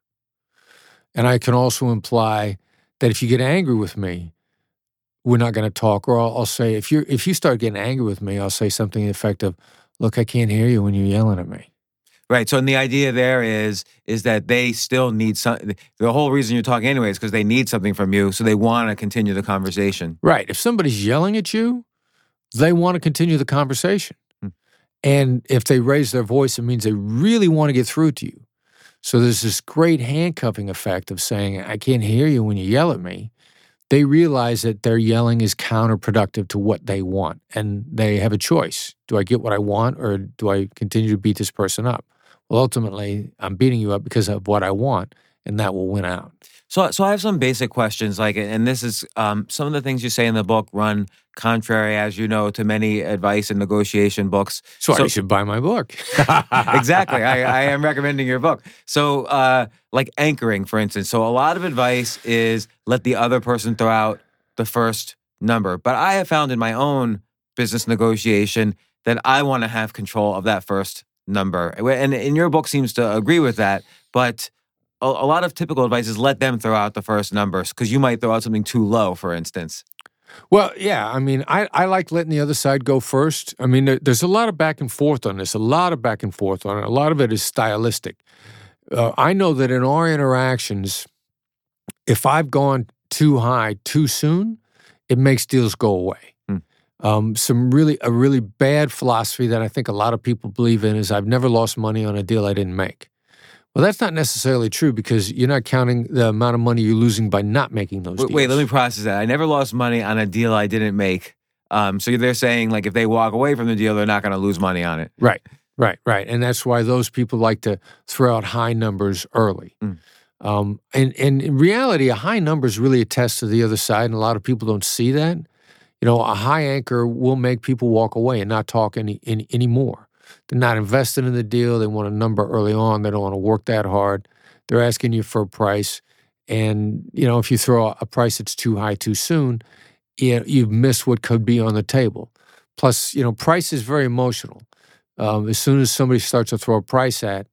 And I can also imply that if you get angry with me, we're not going to talk. Or I'll say, if you start getting angry with me, I'll say something to the effect of, look, I can't hear you when you're yelling at me. Right. So, and the idea there is that they still need something. The whole reason you're talking anyway is because they need something from you, so they want to continue the conversation. Right. If somebody's yelling at you, they want to continue the conversation. And if they raise their voice, it means they really want to get through to you. So there's this great handcuffing effect of saying, I can't hear you when you yell at me. They realize that their yelling is counterproductive to what they want, and they have a choice. Do I get what I want, or do I continue to beat this person up? Well, ultimately, I'm beating you up because of what I want, and that will win out. So I have some basic questions, and this is some of the things you say in the book run contrary, as you know, to many advice and negotiation books. So you should buy my book. Exactly. I am recommending your book. So like anchoring, for instance. So a lot of advice is let the other person throw out the first number. But I have found in my own business negotiation that I want to have control of that first number. And in your book seems to agree with that. But a lot of typical advice is let them throw out the first numbers because you might throw out something too low, for instance. Well, yeah. I mean, I like letting the other side go first. I mean, there's a lot of back and forth on this, a lot of back and forth on it. A lot of it is stylistic. I know that in our interactions, if I've gone too high too soon, it makes deals go away. A really bad philosophy that I think a lot of people believe in is I've never lost money on a deal I didn't make. Well, that's not necessarily true because you're not counting the amount of money you're losing by not making those deals. Wait, let me process that. I never lost money on a deal I didn't make. So they're saying like if they walk away from the deal, they're not going to lose money on it. Right. And that's why those people like to throw out high numbers early. And in reality, a high numbers really attest to the other side, and a lot of people don't see that. You know, a high anchor will make people walk away and not talk anymore. They're not invested in the deal. They want a number early on. They don't want to work that hard. They're asking you for a price. And, you know, if you throw a price that's too high too soon, you've missed what could be on the table. Plus, you know, price is very emotional. As soon as somebody starts to throw a price at,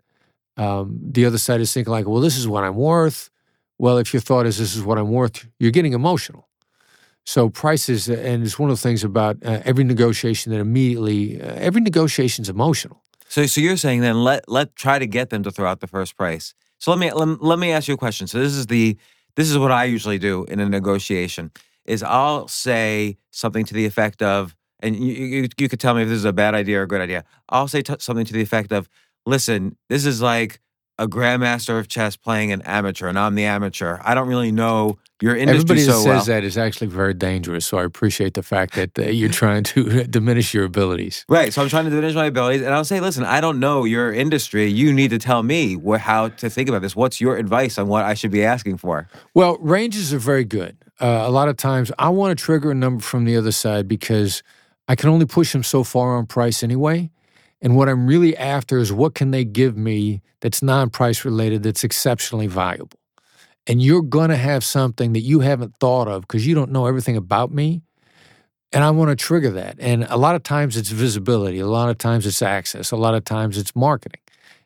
the other side is thinking like, well, this is what I'm worth. Well, if your thought is this is what I'm worth, you're getting emotional. So prices, and it's one of the things about every negotiation that every negotiation's emotional. So you're saying then let try to get them to throw out the first price. So let me ask you a question. So this is what I usually do in a negotiation is I'll say something to the effect of, and you could tell me if this is a bad idea or a good idea. I'll say something to the effect of, listen, this is like a grandmaster of chess playing an amateur, and I'm the amateur. I don't really know your industry Everybody so well. Everybody that says that is actually very dangerous, so I appreciate the fact that you're trying to diminish your abilities. Right, so I'm trying to diminish my abilities, and I'll say, listen, I don't know your industry. You need to tell me how to think about this. What's your advice on what I should be asking for? Well, ranges are very good. A lot of times, I want to trigger a number from the other side because I can only push them so far on price anyway. And what I'm really after is what can they give me that's non-price related that's exceptionally valuable. And you're going to have something that you haven't thought of because you don't know everything about me. And I want to trigger that. And a lot of times it's visibility. A lot of times it's access. A lot of times it's marketing.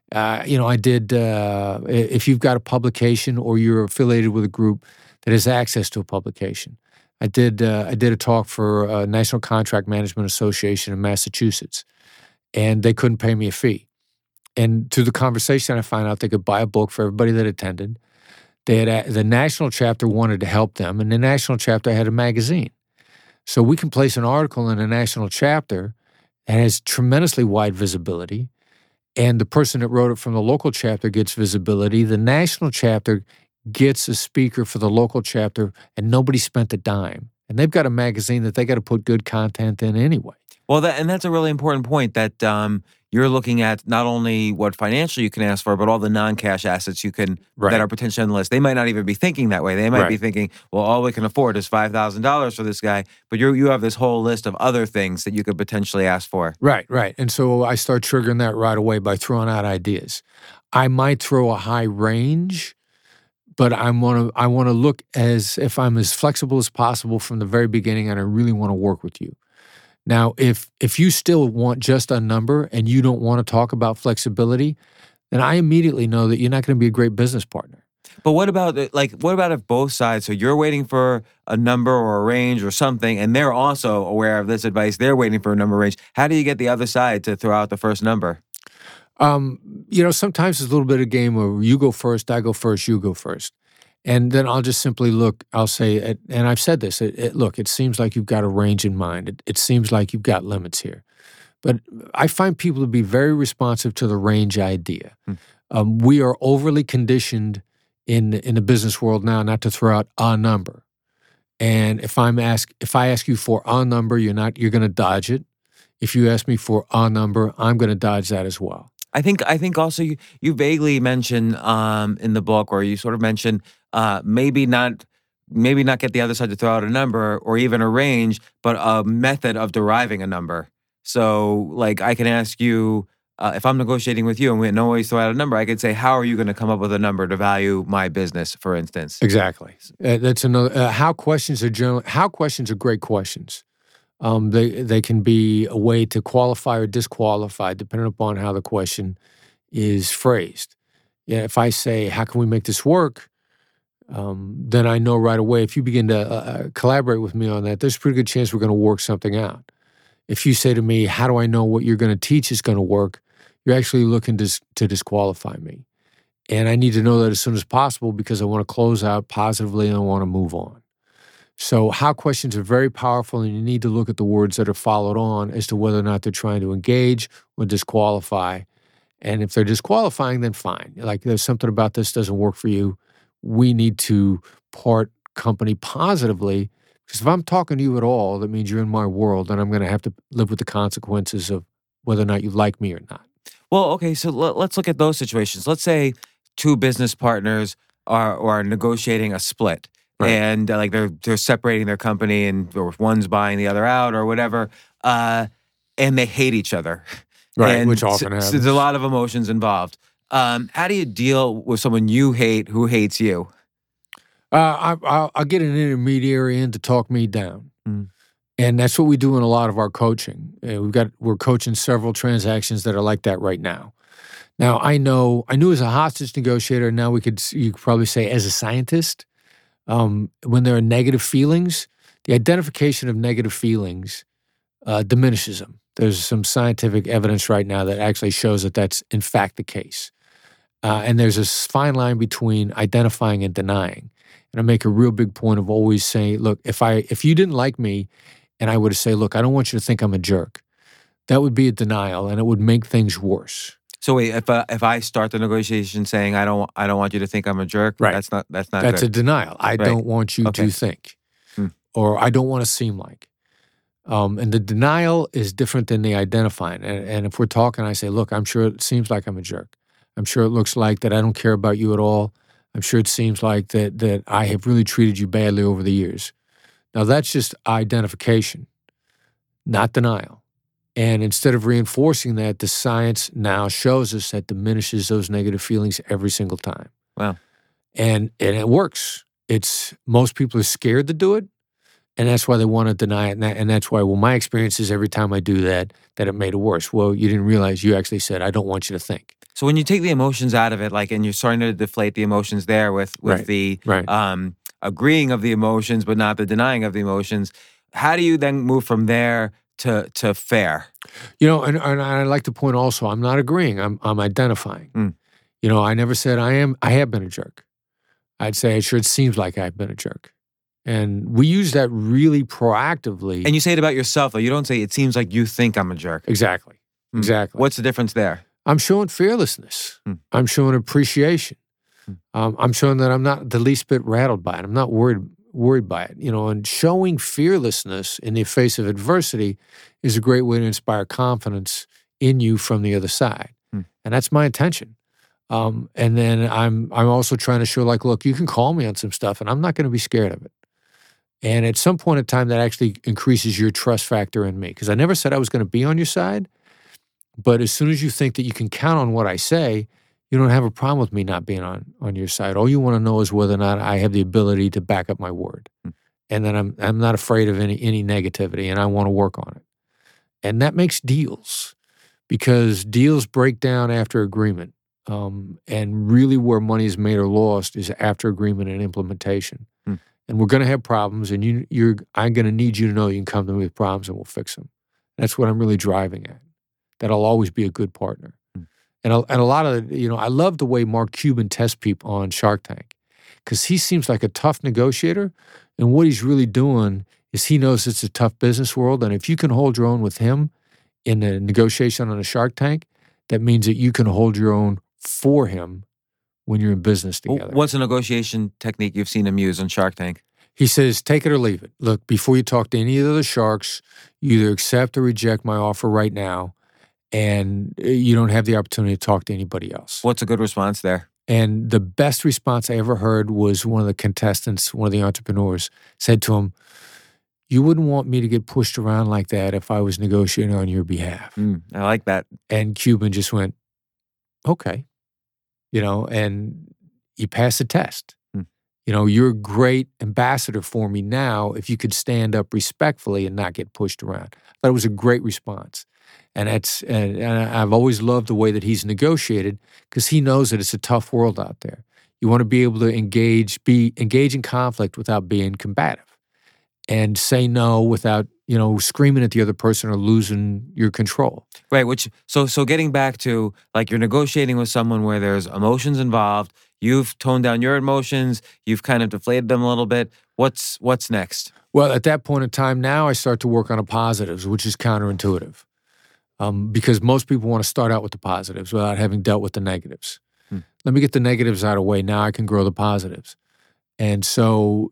I did, if you've got a publication or you're affiliated with a group that has access to a publication, I did a talk for National Contract Management Association in Massachusetts. And they couldn't pay me a fee. And through the conversation, I found out they could buy a book for everybody that attended. They had the national chapter wanted to help them, and the national chapter had a magazine. So we can place an article in a national chapter that has tremendously wide visibility, and the person that wrote it from the local chapter gets visibility. The national chapter gets a speaker for the local chapter, and nobody spent a dime. And they've got a magazine that they got to put good content in anyway. Well, that's a really important point that you're looking at not only what financial you can ask for, but all the non-cash assets you can that are potentially on the list. They might not even be thinking that way. They might be thinking, well, all we can afford is $5,000 for this guy. But you have this whole list of other things that you could potentially ask for. Right. And so I start triggering that right away by throwing out ideas. I might throw a high range, but I want to look as if I'm as flexible as possible from the very beginning, and I really want to work with you. Now, if you still want just a number and you don't want to talk about flexibility, then I immediately know that you're not going to be a great business partner. But what about if both sides, so you're waiting for a number or a range or something, and they're also aware of this advice, they're waiting for a number range. How do you get the other side to throw out the first number? Sometimes it's a little bit of a game where you go first, I go first, you go first. And then I'll just simply look, I'll say, and I've said this, look, it seems like you've got a range in mind. It seems like you've got limits here. But I find people to be very responsive to the range idea. We are overly conditioned in the business world now not to throw out a number. And if I ask you for a number, you're going to dodge it. If you ask me for a number, I'm going to dodge that as well. I think also you vaguely mentioned in the book, or you sort of mentioned maybe not get the other side to throw out a number or even a range, but a method of deriving a number. So, like, I can ask you if I'm negotiating with you and we don't always throw out a number, I could say, how are you going to come up with a number to value my business, for instance? Exactly. That's another. How questions are great questions. They can be a way to qualify or disqualify depending upon how the question is phrased. Yeah, if I say, how can we make this work? Then I know right away, if you begin to collaborate with me on that, there's a pretty good chance we're going to work something out. If you say to me, how do I know what you're going to teach is going to work? You're actually looking to disqualify me. And I need to know that as soon as possible because I want to close out positively and I want to move on. So how questions are very powerful, and you need to look at the words that are followed on as to whether or not they're trying to engage or disqualify. And if they're disqualifying, then fine. Like, there's something about this doesn't work for you. We need to part company positively, because if I'm talking to you at all, that means you're in my world, and I'm going to have to live with the consequences of whether or not you like me or not. Well, okay, so let's look at those situations. Let's say two business partners are negotiating a split. Right. And they're separating their company, and or one's buying the other out or whatever, and they hate each other. Right, and which often happens. So there's a lot of emotions involved. How do you deal with someone you hate who hates you? I'll get an intermediary in to talk me down. And that's what we do in a lot of our coaching. We're coaching several transactions that are like that right now. Now, I knew as a hostage negotiator, now you could probably say as a scientist, when there are negative feelings, the identification of negative feelings diminishes them. There's some scientific evidence right now that actually shows that that's in fact the case. And there's this fine line between identifying and denying. And I make a real big point of always saying, look, if you didn't like me and I were to say, look, I don't want you to think I'm a jerk, that would be a denial and it would make things worse. So wait, if I start the negotiation saying I don't want you to think I'm a jerk, right. that's not That's good. a denial. I don't want you to think, or I don't want to seem like. And the denial is different than the identifying. And if we're talking, I say, look, I'm sure it seems like I'm a jerk. I'm sure it looks like that I don't care about you at all. I'm sure it seems like that I have really treated you badly over the years. Now, that's just identification, not denial. And instead of reinforcing that, the science now shows us that diminishes those negative feelings every single time. Wow. And it works. Most people are scared to do it, and that's why they want to deny it. And that's why, my experience is every time I do that it made it worse. Well, you didn't realize you actually said, I don't want you to think. So when you take the emotions out of it, and you're starting to deflate the emotions there with the agreeing of the emotions, but not the denying of the emotions, how do you then move from there to fair? And I like to point also, I'm not agreeing. I'm identifying. I never said I have been a jerk. I'd say, sure, it seems like I've been a jerk. And we use that really proactively. And you say it about yourself, though. You don't say, it seems like you think I'm a jerk. Exactly. Exactly. What's the difference there? I'm showing fearlessness. I'm showing appreciation. I'm showing that I'm not the least bit rattled by it. I'm not worried by it. And showing fearlessness in the face of adversity is a great way to inspire confidence in you from the other side. And that's my intention. And then I'm also trying to show, like, look, you can call me on some stuff and I'm not going to be scared of it. And at some point in time, that actually increases your trust factor in me. Because I never said I was going to be on your side. But as soon as you think that you can count on what I say, you don't have a problem with me not being on your side. All you want to know is whether or not I have the ability to back up my word. And then I'm not afraid of any negativity, and I want to work on it. And that makes deals, because deals break down after agreement. And really where money is made or lost is after agreement and implementation. And we're going to have problems, and I'm going to need you to know you can come to me with problems and we'll fix them. That's what I'm really driving at, that I'll always be a good partner. And a lot of, I love the way Mark Cuban tests people on Shark Tank, because he seems like a tough negotiator. And what he's really doing is he knows it's a tough business world. And if you can hold your own with him in a negotiation on a Shark Tank, that means that you can hold your own for him when you're in business together. What's a negotiation technique you've seen him use on Shark Tank? He says, take it or leave it. Look, before you talk to any of the other sharks, you either accept or reject my offer right now, and you don't have the opportunity to talk to anybody else. What's a good response there? And the best response I ever heard was one of the contestants, one of the entrepreneurs, said to him, you wouldn't want me to get pushed around like that if I was negotiating on your behalf. I like that. And Cuban just went, okay. And you passed the test. You're a great ambassador for me now if you could stand up respectfully and not get pushed around. That was a great response. And I've always loved the way that he's negotiated, because he knows that it's a tough world out there. You want to be able to engage in conflict without being combative, and say no without, screaming at the other person or losing your control. Right, so getting back to, like, you're negotiating with someone where there's emotions involved, you've toned down your emotions, you've kind of deflated them a little bit. What's next? Well, at that point in time, now I start to work on the positives, which is counterintuitive. Because most people want to start out with the positives without having dealt with the negatives. Let me get the negatives out of the way. Now I can grow the positives. And so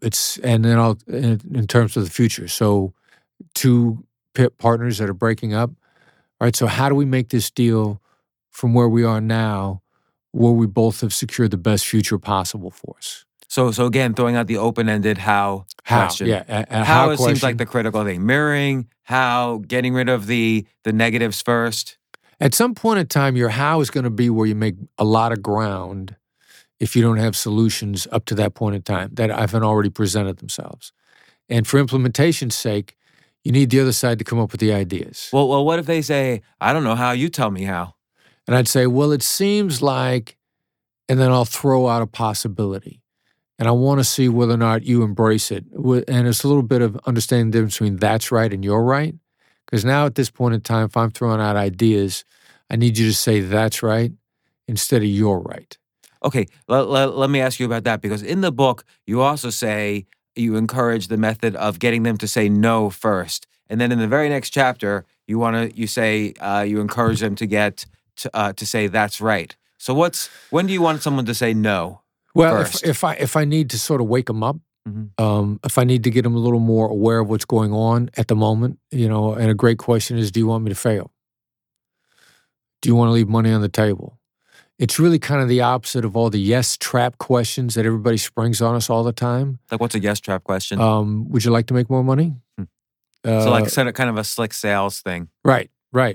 in terms of the future. So two partners that are breaking up. All right, so how do we make this deal from where we are now, where we both have secured the best future possible for us? So again, throwing out the open-ended how question. Yeah, how it seems like the critical thing. Mirroring, how, getting rid of the negatives first. At some point in time, your how is going to be where you make a lot of ground if you don't have solutions up to that point in time that haven't already presented themselves. And for implementation's sake, you need the other side to come up with the ideas. Well, what if they say, I don't know how, you tell me how? And I'd say, well, it seems like, and then I'll throw out a possibility. And I want to see whether or not you embrace it. And it's a little bit of understanding the difference between that's right and you're right. Because now at this point in time, if I'm throwing out ideas, I need you to say that's right instead of you're right. Okay, let me ask you about that, because in the book, you also say you encourage the method of getting them to say no first. And then in the very next chapter, you encourage them to get to say that's right. So when do you want someone to say no? Well, if I need to sort of wake them up, if I need to get them a little more aware of what's going on at the moment, and a great question is, do you want me to fail? Do you want to leave money on the table? It's really kind of the opposite of all the yes trap questions that everybody springs on us all the time. Like, what's a yes trap question? Would you like to make more money? So like kind of a slick sales thing. Right.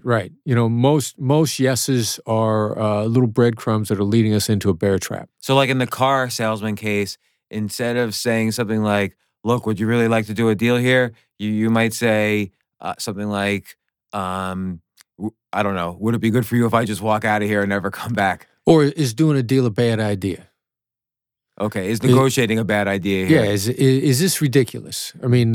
Most yeses are little breadcrumbs that are leading us into a bear trap. So like in the car salesman case, instead of saying something like, look, would you really like to do a deal here? You might say something like, I don't know, would it be good for you if I just walk out of here and never come back? Or is doing a deal a bad idea? Okay, is negotiating a bad idea here? Yeah, is this ridiculous? I mean,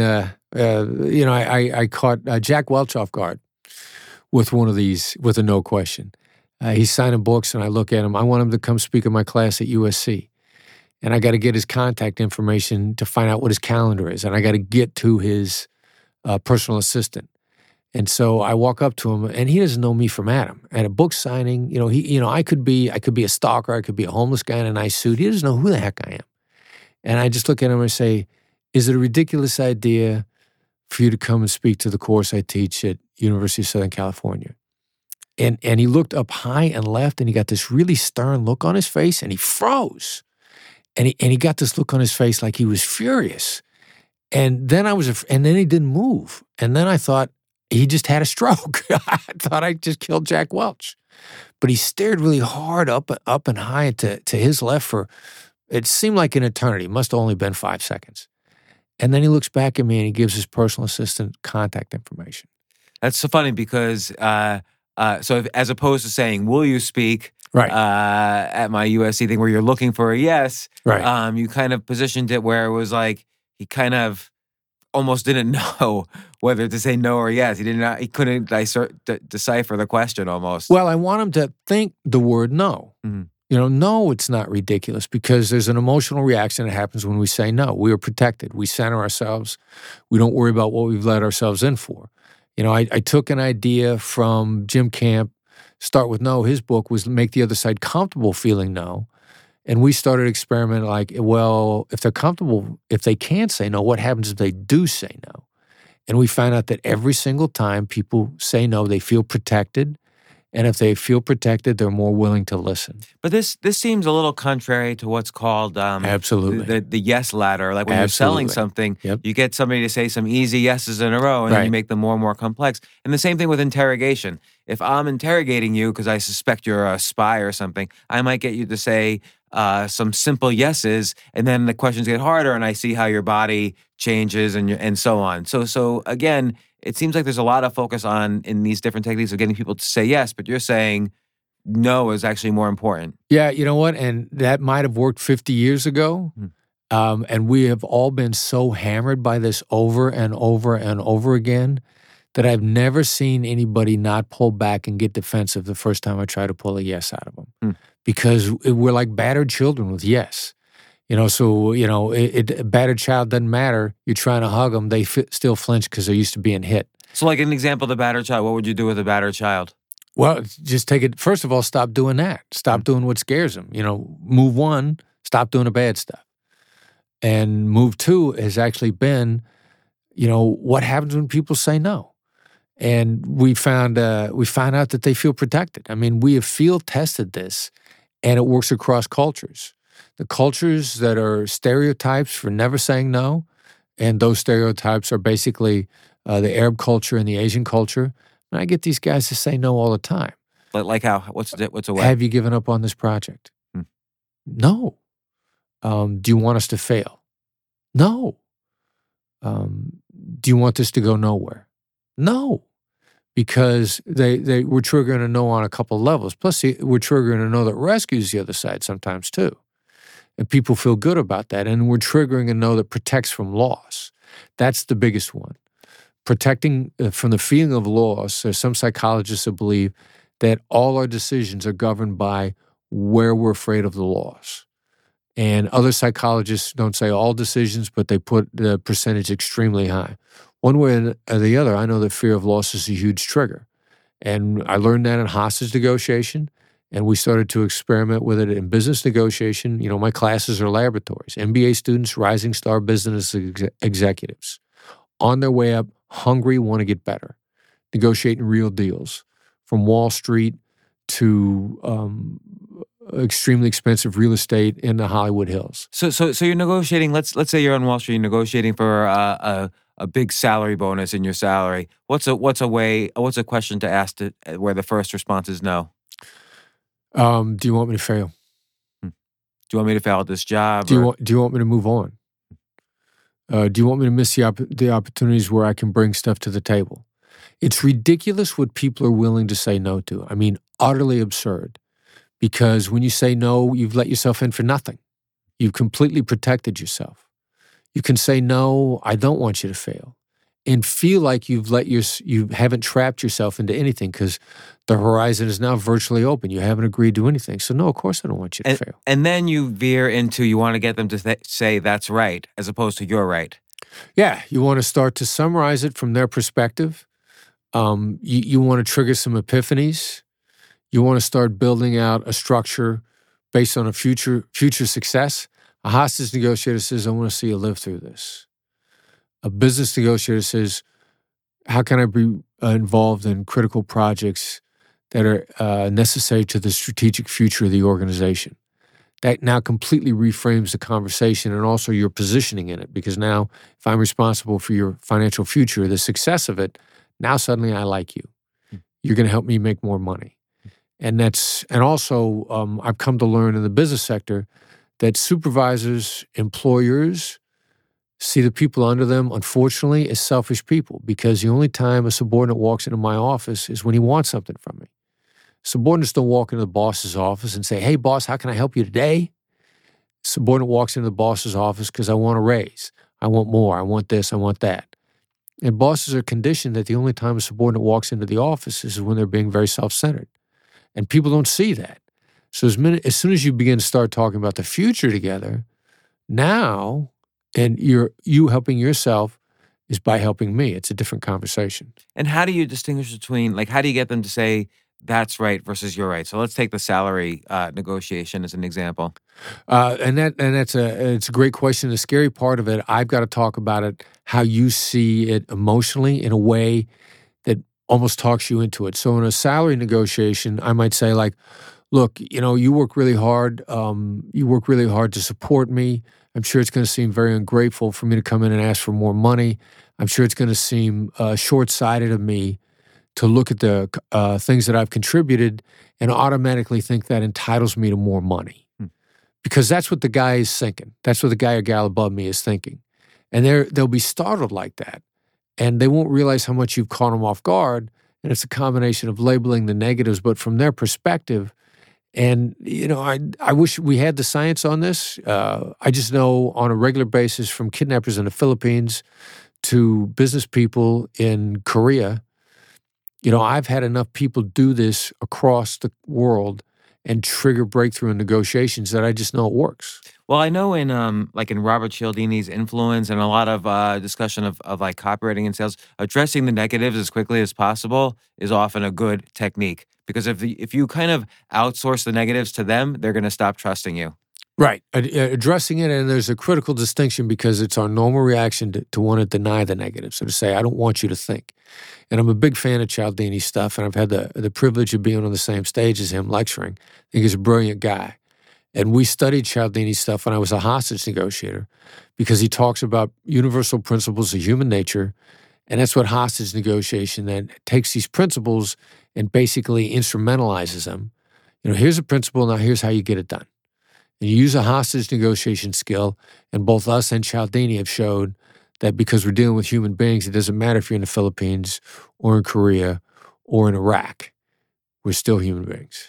I caught Jack Welch off guard with one of these, with a no question. He's signing books, and I look at him. I want him to come speak in my class at USC. And I got to get his contact information to find out what his calendar is. And I got to get to his personal assistant. And so I walk up to him, and he doesn't know me from Adam. At a book signing, I could be a stalker, I could be a homeless guy in a nice suit. He doesn't know who the heck I am. And I just look at him and say, is it a ridiculous idea for you to come and speak to the course I teach at University of Southern California? And he looked up high and left, and he got this really stern look on his face, and he froze. And he got this look on his face like he was furious. And then and then he didn't move. And then I thought he just had a stroke. I thought I just killed Jack Welch. But he stared really hard up and high to his left for, it seemed like an eternity. It must have only been 5 seconds. And then he looks back at me and he gives his personal assistant contact information. That's so funny because, as opposed to saying, will you speak? Right. At my USC thing where you're looking for a yes, right. You kind of positioned it where it was like he kind of almost didn't know whether to say no or yes. He couldn't decipher the question almost. Well, I want him to think the word no. Mm-hmm. No, it's not ridiculous because there's an emotional reaction that happens when we say no. We are protected. We center ourselves. We don't worry about what we've let ourselves in for. I took an idea from Jim Camp, Start with No. His book was Make the Other Side Comfortable Feeling No. And we started experimenting like, well, if they're comfortable, if they can't say no, what happens if they do say no? And we found out that every single time people say no, they feel protected. And if they feel protected, they're more willing to listen. But this seems a little contrary to what's called absolutely the yes ladder. Like when you're selling something, you get somebody to say some easy yeses in a row, and then you make them more and more complex. And the same thing with interrogation. If I'm interrogating you because I suspect you're a spy or something, I might get you to say some simple yeses, and then the questions get harder, and I see how your body changes and so on. So again, it seems like there's a lot of focus in these different techniques of getting people to say yes, but you're saying no is actually more important. Yeah, you know what? And that might have worked 50 years ago. And we have all been so hammered by this over and over and over again that I've never seen anybody not pull back and get defensive the first time I try to pull a yes out of them. Because we're like battered children with yes. A battered child doesn't matter. You're trying to hug them. They still flinch because they're used to being hit. So like an example of the battered child, what would you do with a battered child? Well, just take it. First of all, stop doing that. Stop doing what scares them. Move one, stop doing the bad stuff. And move two has actually been, what happens when people say no? And we found out that they feel protected. I mean, we have field tested this, and it works across cultures. The cultures that are stereotypes for never saying no, and those stereotypes are basically the Arab culture and the Asian culture. And I get these guys to say no all the time. Like how? What's a way? Have you given up on this project? No. Do you want us to fail? No. Do you want this to go nowhere? No. Because they were triggering a no on a couple levels. Plus, we're triggering a no that rescues the other side sometimes too. And people feel good about that. And we're triggering a no that protects from loss. That's the biggest one. Protecting from the feeling of loss. There's some psychologists that believe that all our decisions are governed by where we're afraid of the loss. And other psychologists don't say all decisions, but they put the percentage extremely high. One way or the other, I know that fear of loss is a huge trigger. And I learned that in hostage negotiation, and we started to experiment with it in business negotiation. My classes are laboratories. MBA students, rising star business executives, on their way up, hungry, want to get better, negotiating real deals, from Wall Street to extremely expensive real estate in the Hollywood Hills. So you're negotiating. Let's say you're on Wall Street, you're negotiating for a big salary bonus in your salary. What's a question to ask where the first response is no? Do you want me to fail? Do you want me to fail at this job? Do you want me to move on? Do you want me to miss the opportunities where I can bring stuff to the table? It's ridiculous what people are willing to say no to. I mean, utterly absurd. Because when you say no, you've let yourself in for nothing. You've completely protected yourself. You can say, no, I don't want you to fail, and feel like you haven't trapped yourself into anything because the horizon is now virtually open. You haven't agreed to anything. So no, of course I don't want you to fail. And then you veer into, you want to get them to say that's right, as opposed to you're right. Yeah, you want to start to summarize it from their perspective. You want to trigger some epiphanies. You want to start building out a structure based on a future success. A hostage negotiator says, I want to see you live through this. A business negotiator says, how can I be involved in critical projects that are necessary to the strategic future of the organization? That now completely reframes the conversation and also your positioning in it, because now if I'm responsible for your financial future, the success of it, now suddenly I like you. You're going to help me make more money. And also I've come to learn in the business sector that supervisors, employers see the people under them, unfortunately, as selfish people, because the only time a subordinate walks into my office is when he wants something from me. Subordinates don't walk into the boss's office and say, hey, boss, how can I help you today? Subordinate walks into the boss's office because I want a raise. I want more. I want this. I want that. And bosses are conditioned that the only time a subordinate walks into the office is when they're being very self-centered. And people don't see that. So as soon as you begin to start talking about the future together, now, and you helping yourself is by helping me. It's a different conversation. And how do you distinguish between, like, how do you get them to say that's right versus you're right? So let's take the salary negotiation as an example. It's a great question. The scary part of it, I've got to talk about it, how you see it emotionally in a way that almost talks you into it. So in a salary negotiation, I might say like, look, you work really hard. You work really hard to support me. I'm sure it's going to seem very ungrateful for me to come in and ask for more money. I'm sure it's going to seem short-sighted of me to look at the things that I've contributed and automatically think that entitles me to more money. Because that's what the guy is thinking. That's what the guy or gal above me is thinking. And they'll be startled like that. And they won't realize how much you've caught them off guard. And it's a combination of labeling the negatives, but from their perspective. And, I wish we had the science on this. I just know on a regular basis, from kidnappers in the Philippines to business people in Korea, I've had enough people do this across the world and trigger breakthrough in negotiations that I just know it works. Well, I know in Robert Cialdini's Influence and a lot of discussion of like copywriting and sales, addressing the negatives as quickly as possible is often a good technique, because if you kind of outsource the negatives to them, they're going to stop trusting you. Right. Addressing it, and there's a critical distinction because it's our normal reaction to want to deny the negative. So to say, I don't want you to think. And I'm a big fan of Cialdini's stuff, and I've had the privilege of being on the same stage as him lecturing. I think he's a brilliant guy. And we studied Cialdini's stuff when I was a hostage negotiator because he talks about universal principles of human nature, and that's what hostage negotiation then takes these principles and basically instrumentalizes them. Here's a principle, now here's how you get it done. And you use a hostage negotiation skill, and both us and Cialdini have showed that because we're dealing with human beings, it doesn't matter if you're in the Philippines or in Korea or in Iraq. We're still human beings.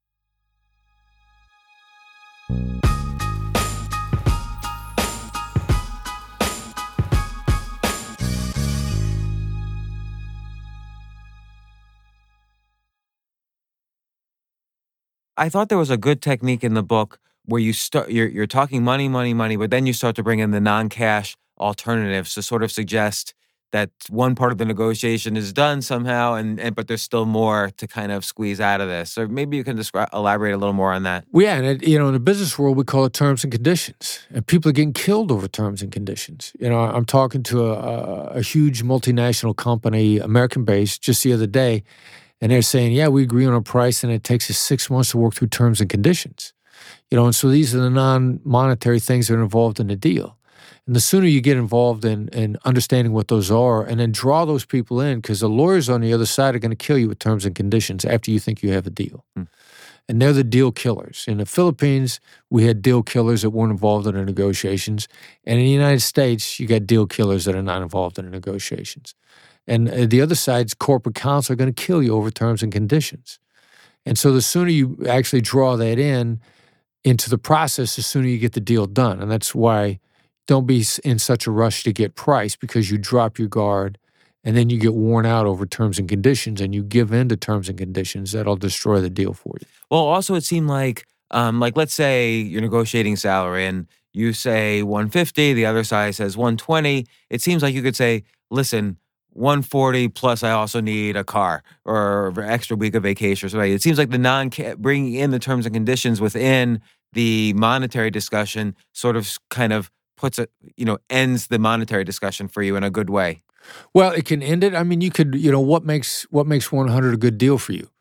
I thought there was a good technique in the book where you're talking money, but then you start to bring in the non-cash alternatives to sort of suggest that one part of the negotiation is done somehow, but there's still more to kind of squeeze out of this. So maybe you can elaborate a little more on that. Well, yeah, and in the business world, we call it terms and conditions, and people are getting killed over terms and conditions. I'm talking to a huge multinational company, American-based, just the other day, and they're saying, yeah, we agree on a price, and it takes us 6 months to work through terms and conditions. And so these are the non-monetary things that are involved in the deal. And the sooner you get involved in understanding what those are and then draw those people in, because the lawyers on the other side are going to kill you with terms and conditions after you think you have a deal. And they're the deal killers. In the Philippines, we had deal killers that weren't involved in the negotiations. And in the United States, you got deal killers that are not involved in the negotiations. And the other side's corporate counsel are going to kill you over terms and conditions. And so the sooner you actually draw that in, into the process, the sooner you get the deal done. And that's why don't be in such a rush to get price, because you drop your guard and then you get worn out over terms and conditions and you give in to terms and conditions that'll destroy the deal for you. Well, also it seemed like let's say you're negotiating salary and you say 150, the other side says 120. It seems like you could say, listen, 140 plus I also need a car or an extra week of vacation or something. It seems like the bringing in the terms and conditions within the monetary discussion sort of kind of ends the monetary discussion for you in a good way. Well, it can end it. I mean, you could, what makes 100 a good deal for you?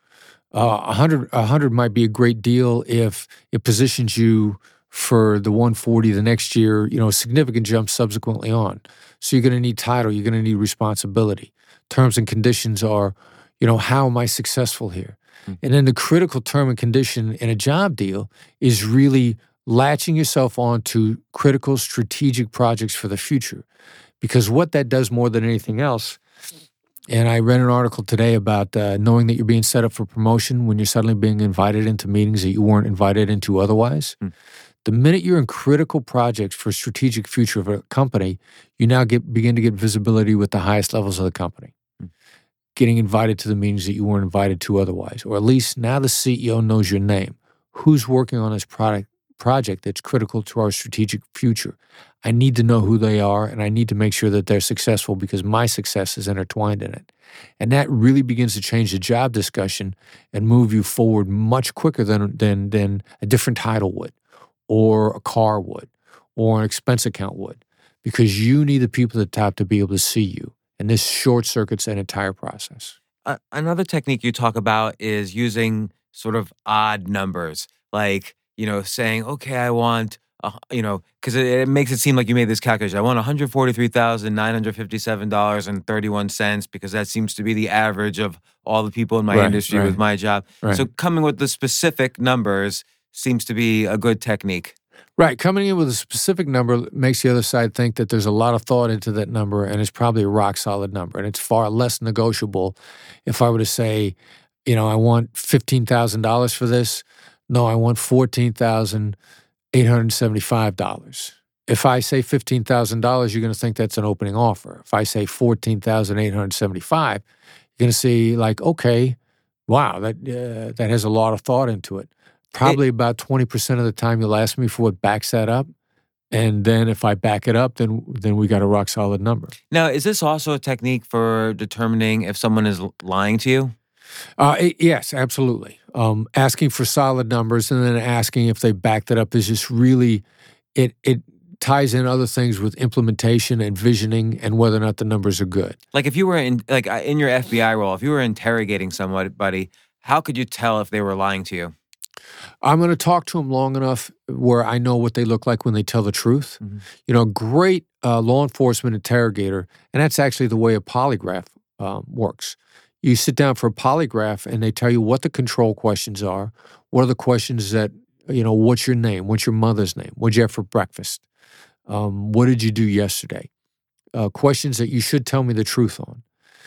100 might be a great deal if it positions you for the 140 the next year, a significant jump subsequently on. So you're going to need title, you're going to need responsibility. Terms and conditions are, how am I successful here? Mm-hmm. And then the critical term and condition in a job deal is really latching yourself on to critical strategic projects for the future. Because what that does more than anything else, and I read an article today about knowing that you're being set up for promotion when you're suddenly being invited into meetings that you weren't invited into otherwise. Mm. The minute you're in critical projects for strategic future of a company, you now begin to get visibility with the highest levels of the company. Mm. Getting invited to the meetings that you weren't invited to otherwise. Or at least now the CEO knows your name. Who's working on this project that's critical to our strategic future? I need to know who they are, and I need to make sure that they're successful because my success is intertwined in it. And that really begins to change the job discussion and move you forward much quicker than a different title would, or a car would, or an expense account would, because you need the people at the top to be able to see you. And this short circuits that entire process. Another technique you talk about is using sort of odd numbers, like, saying, okay, I want, because it makes it seem like you made this calculation. I want $143,957.31 because that seems to be the average of all the people in my industry with my job. Right. So coming with the specific numbers seems to be a good technique. Right. Coming in with a specific number makes the other side think that there's a lot of thought into that number, and it's probably a rock-solid number, and it's far less negotiable. If I were to say, I want $15,000 for this, no, I want $14,875. If I say $15,000, you're going to think that's an opening offer. If I say $14,875, you're going to see like, okay, wow, that has a lot of thought into it. Probably about 20% of the time you'll ask me for what backs that up. And then if I back it up, then we got a rock solid number. Now, is this also a technique for determining if someone is lying to you? Yes, absolutely. Asking for solid numbers and then asking if they back that up is just really, it ties in other things with implementation and visioning and whether or not the numbers are good. Like if you were in your FBI role, if you were interrogating somebody, how could you tell if they were lying to you? I'm going to talk to them long enough where I know what they look like when they tell the truth. Mm-hmm. Great law enforcement interrogator, and that's actually the way a polygraph works. You sit down for a polygraph and they tell you what the control questions are. What are the questions that, what's your name? What's your mother's name? What'd you have for breakfast? What did you do yesterday? Questions that you should tell me the truth on.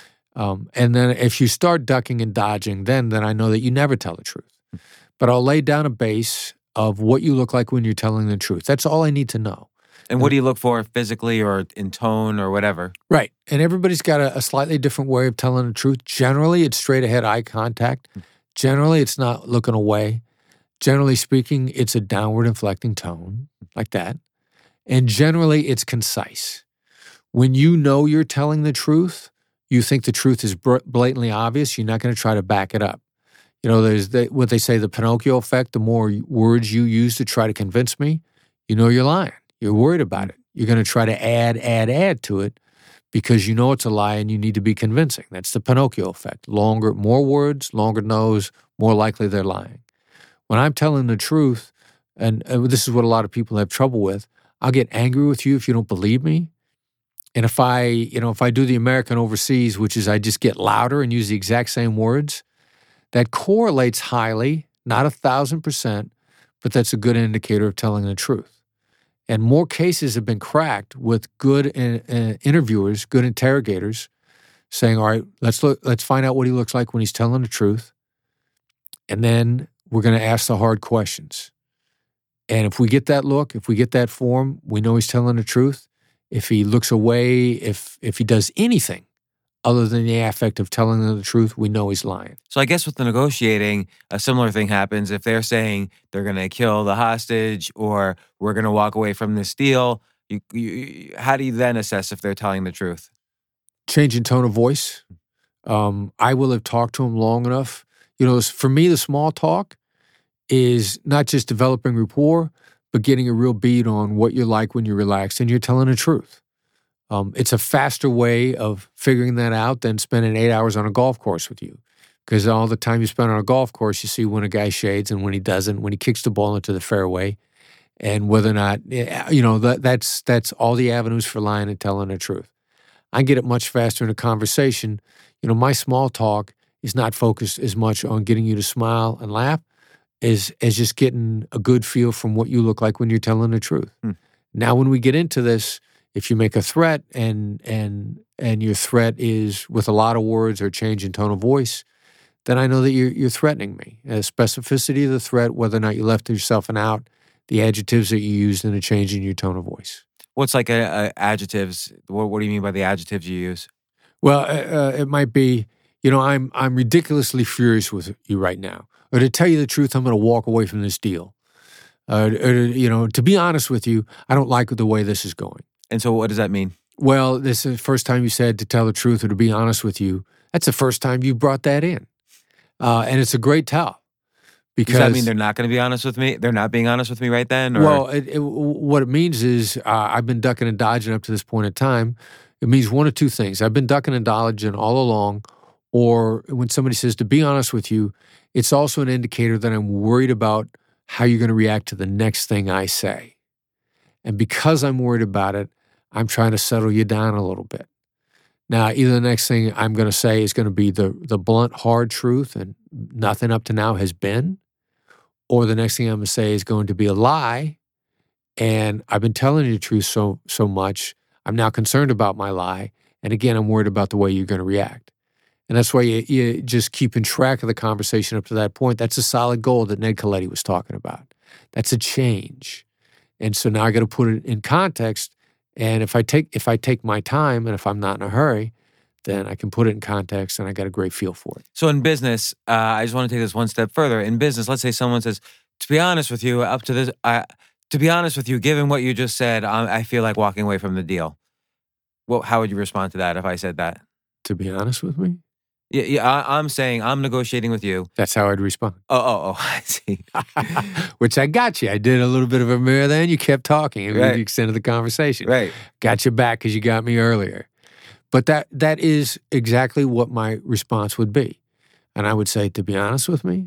And then if you start ducking and dodging, then I know that you never tell the truth. But I'll lay down a base of what you look like when you're telling the truth. That's all I need to know. And what do you look for physically or in tone or whatever? Right. And everybody's got a slightly different way of telling the truth. Generally, it's straight ahead eye contact. Generally, it's not looking away. Generally speaking, it's a downward inflecting tone like that. And generally, it's concise. When you know you're telling the truth, you think the truth is blatantly obvious, you're not going to try to back it up. There's what they say, the Pinocchio effect. The more words you use to try to convince me, you're lying. You're worried about it. You're going to try to add to it because you know it's a lie and you need to be convincing. That's the Pinocchio effect. More words, longer nose, more likely they're lying. When I'm telling the truth, and this is what a lot of people have trouble with, I'll get angry with you if you don't believe me. And if I do the American overseas, which is I just get louder and use the exact same words, that correlates highly, not 1,000%, but that's a good indicator of telling the truth. And more cases have been cracked with good interviewers, good interrogators, saying, all right, let's find out what he looks like when he's telling the truth. And then we're going to ask the hard questions. And if we get that look, if we get that form, we know he's telling the truth. If he looks away, if he does anything other than the affect of telling them the truth, we know he's lying. So I guess with the negotiating, a similar thing happens. If they're saying they're going to kill the hostage or we're going to walk away from this deal, how do you then assess if they're telling the truth? Change in tone of voice. I will have talked to him long enough. For me, the small talk is not just developing rapport, but getting a real bead on what you're like when you're relaxed and you're telling the truth. It's a faster way of figuring that out than spending 8 hours on a golf course with you. Because all the time you spend on a golf course, you see when a guy shades and when he doesn't, when he kicks the ball into the fairway, and whether or not, that's all the avenues for lying and telling the truth. I get it much faster in a conversation. My small talk is not focused as much on getting you to smile and laugh as just getting a good feel from what you look like when you're telling the truth. Now, when we get into this, if you make a threat and your threat is with a lot of words or change in tone of voice, then I know that you're threatening me. Specificity of the threat, whether or not you left yourself an out, the adjectives that you used, and a change in your tone of voice. What's like adjectives? What do you mean by the adjectives you use? Well, it might be, I'm ridiculously furious with you right now. Or to tell you the truth, I'm going to walk away from this deal. To be honest with you, I don't like the way this is going. And so what does that mean? Well, this is the first time you said to tell the truth or to be honest with you. That's the first time you brought that in. And it's a great tell. Because, does that mean they're not going to be honest with me? They're not being honest with me right then? Or? Well, what it means is I've been ducking and dodging up to this point in time. It means one of two things. I've been ducking and dodging all along, or when somebody says to be honest with you, it's also an indicator that I'm worried about how you're going to react to the next thing I say. And because I'm worried about it, I'm trying to settle you down a little bit. Now, either the next thing I'm going to say is going to be the blunt, hard truth, and nothing up to now has been, or the next thing I'm going to say is going to be a lie, and I've been telling you the truth so much, I'm now concerned about my lie, and again, I'm worried about the way you're going to react. And that's why you just keeping track of the conversation up to that point. That's a solid goal that Ned Coletti was talking about. That's a change. And so now I got to put it in context, and if I take my time and if I'm not in a hurry, then I can put it in context and I got a great feel for it. So in business, I just want to take this one step further. In business, let's say someone says, to be honest with you, given what you just said, I feel like walking away from the deal. Well, how would you respond to that if I said that? To be honest with me? Yeah, I'm saying I'm negotiating with you. That's how I'd respond. Oh, I see. Which I got you. I did a little bit of a mirror there and you kept talking and right. we extended the conversation. Right. Got you back because you got me earlier. But that is exactly what my response would be. And I would say, to be honest with me,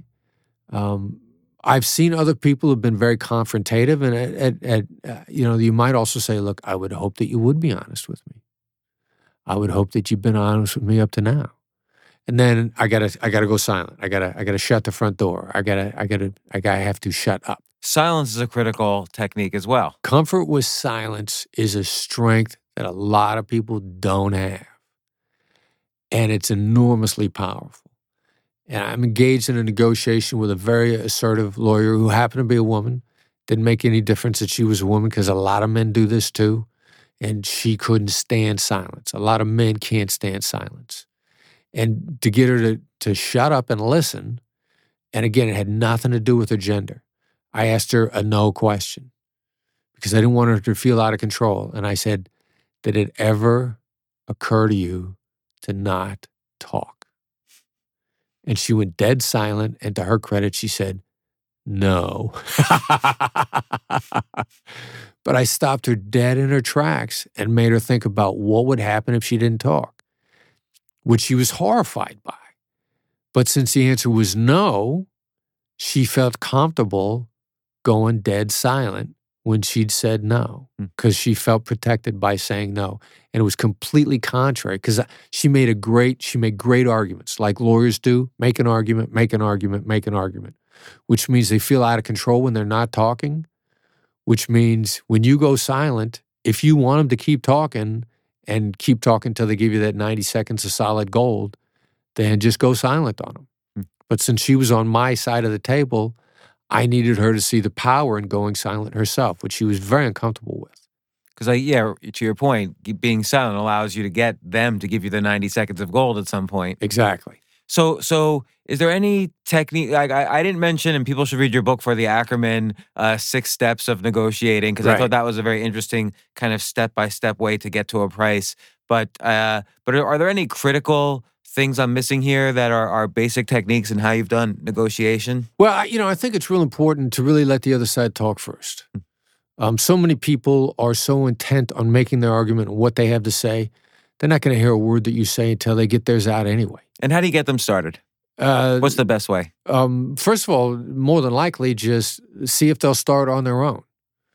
I've seen other people who've been very confrontative, and you might also say, look, I would hope that you would be honest with me. I would hope that you've been honest with me up to now. And then I gotta go silent. I gotta shut the front door. I have to shut up. Silence is a critical technique as well. Comfort with silence is a strength that a lot of people don't have. And it's enormously powerful. And I'm engaged in a negotiation with a very assertive lawyer who happened to be a woman. Didn't make any difference that she was a woman because a lot of men do this too. And she couldn't stand silence. A lot of men can't stand silence. And to get her to shut up and listen, and again, it had nothing to do with her gender. I asked her a no question because I didn't want her to feel out of control. And I said, did it ever occur to you to not talk? And she went dead silent, and to her credit, she said, no. But I stopped her dead in her tracks and made her think about what would happen if she didn't talk, which she was horrified by. But since the answer was no, she felt comfortable going dead silent when she'd said no, because she felt protected by saying no. And it was completely contrary, because she made great arguments, like lawyers do, make an argument, which means they feel out of control when they're not talking, which means when you go silent, if you want them to keep talking and keep talking until they give you that 90 seconds of solid gold, then just go silent on them. But since she was on my side of the table, I needed her to see the power in going silent herself, which she was very uncomfortable with. Because, to your point, being silent allows you to get them to give you the 90 seconds of gold at some point. Exactly. So is there any technique? Like I didn't mention, and people should read your book for the Ackerman 6 steps of negotiating, because I thought that was a very interesting kind of step-by-step way to get to a price. But are there any critical things I'm missing here that are basic techniques in how you've done negotiation? Well, I think it's real important to really let the other side talk first. So many people are so intent on making their argument and what they have to say, they're not going to hear a word that you say until they get theirs out anyway. And how do you get them started? What's the best way? First of all, more than likely, just see if they'll start on their own.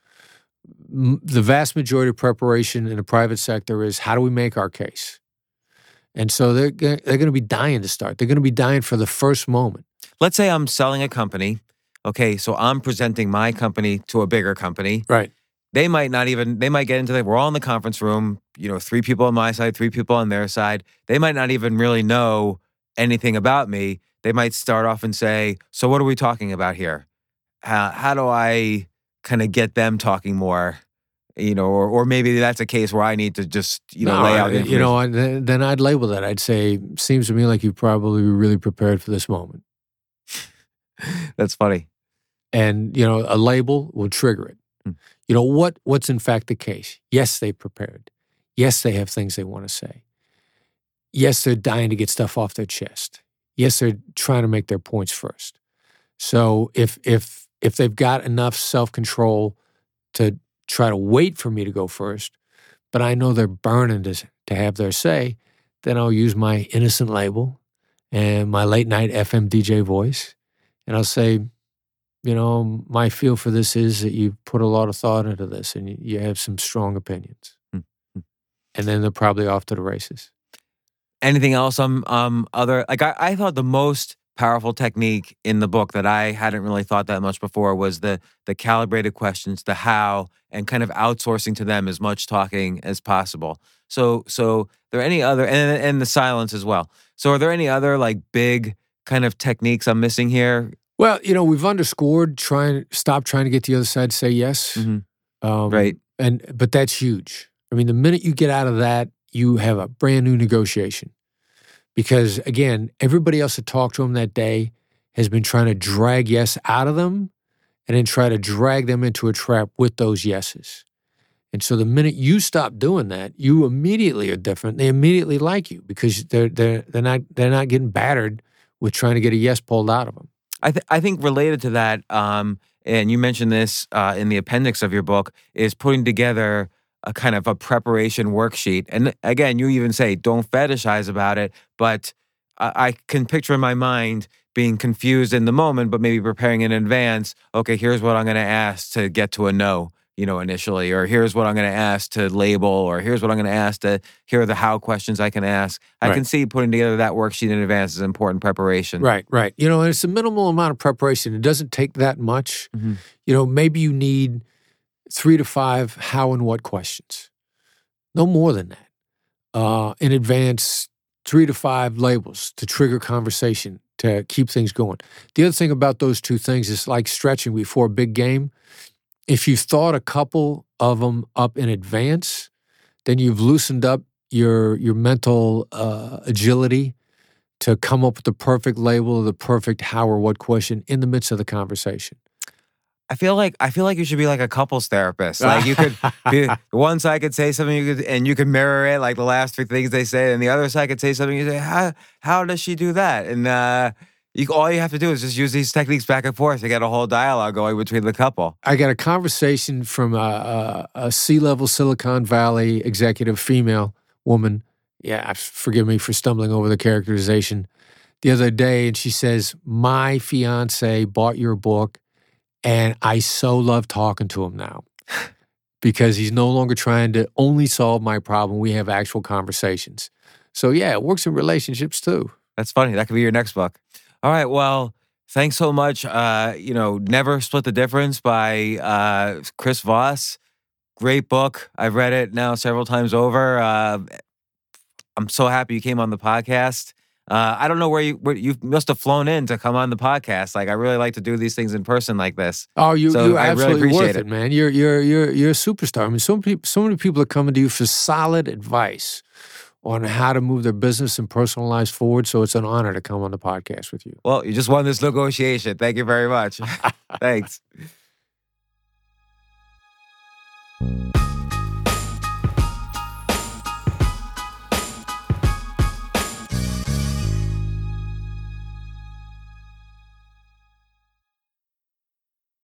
The vast majority of preparation in the private sector is, how do we make our case? And so they're going to be dying to start. They're going to be dying for the first moment. Let's say I'm selling a company. Okay, so I'm presenting my company to a bigger company. Right. They might get into we're all in the conference room, 3 people on my side, 3 people on their side. They might not even really know anything about me. They might start off and say, so what are we talking about here? How do I kind of get them talking more? Or maybe that's a case where I need to just, lay out the information. Then I'd label that. I'd say, seems to me like you probably were really prepared for this moment. That's funny. And, a label will trigger it. What's in fact the case? Yes, they prepared. Yes, they have things they want to say. Yes, they're dying to get stuff off their chest. Yes, they're trying to make their points first. So if they've got enough self-control to try to wait for me to go first, but I know they're burning to have their say, then I'll use my innocent label and my late night FM DJ voice, and I'll say, my feel for this is that you put a lot of thought into this and you have some strong opinions. Mm-hmm. And then they're probably off to the races. Anything else other, like I thought the most powerful technique in the book that I hadn't really thought that much before was the calibrated questions, the how, and kind of outsourcing to them as much talking as possible. So there are any other, and the silence as well. So are there any other like big kind of techniques I'm missing here? Well, we've underscored stop trying to get the other side to say yes. Mm-hmm. Right. But that's huge. I mean, the minute you get out of that, you have a brand new negotiation. Because again, everybody else that talked to them that day has been trying to drag yes out of them and then try to drag them into a trap with those yeses. And so the minute you stop doing that, you immediately are different. They immediately like you because they're not getting battered with trying to get a yes pulled out of them. I think related to that, and you mentioned this in the appendix of your book, is putting together a kind of a preparation worksheet. And again, you even say, don't fetishize about it, but I can picture in my mind being confused in the moment, but maybe preparing in advance. Okay, here's what I'm going to ask to get to a no, initially, or here's what I'm going to ask to label, or here's what I'm going to ask to, here are the how questions I can ask. I can see putting together that worksheet in advance is important preparation. Right. It's a minimal amount of preparation. It doesn't take that much. Mm-hmm. Maybe you need 3 to 5 how and what questions. No more than that. In advance, 3 to 5 labels to trigger conversation, to keep things going. The other thing about those 2 things is like stretching before a big game. If you've thought a couple of them up in advance, then you've loosened up your mental agility to come up with the perfect label or the perfect how or what question in the midst of the conversation. I feel like you should be like a couples therapist. Like you could be, one side could say something, you could mirror it, like the last 3 things they say, and the other side could say something. You say, how does she do that? And all you have to do is just use these techniques back and forth to get a whole dialogue going between the couple. I got a conversation from a C-level Silicon Valley executive female woman. Yeah, forgive me for stumbling over the characterization the other day, and she says, "My fiance bought your book. And I so love talking to him now because he's no longer trying to only solve my problem. We have actual conversations." So yeah, it works in relationships too. That's funny. That could be your next book. All right. Well, thanks so much. Never Split the Difference by Chris Voss. Great book. I've read it now several times over. I'm so happy you came on the podcast. I don't know where you must have flown in to come on the podcast. Like, I really like to do these things in person like this. Oh, you're I really absolutely appreciate worth it, man. You're a superstar. I mean, so many people are coming to you for solid advice on how to move their business and personal lives forward. So it's an honor to come on the podcast with you. Well, you just won this negotiation. Thank you very much. Thanks.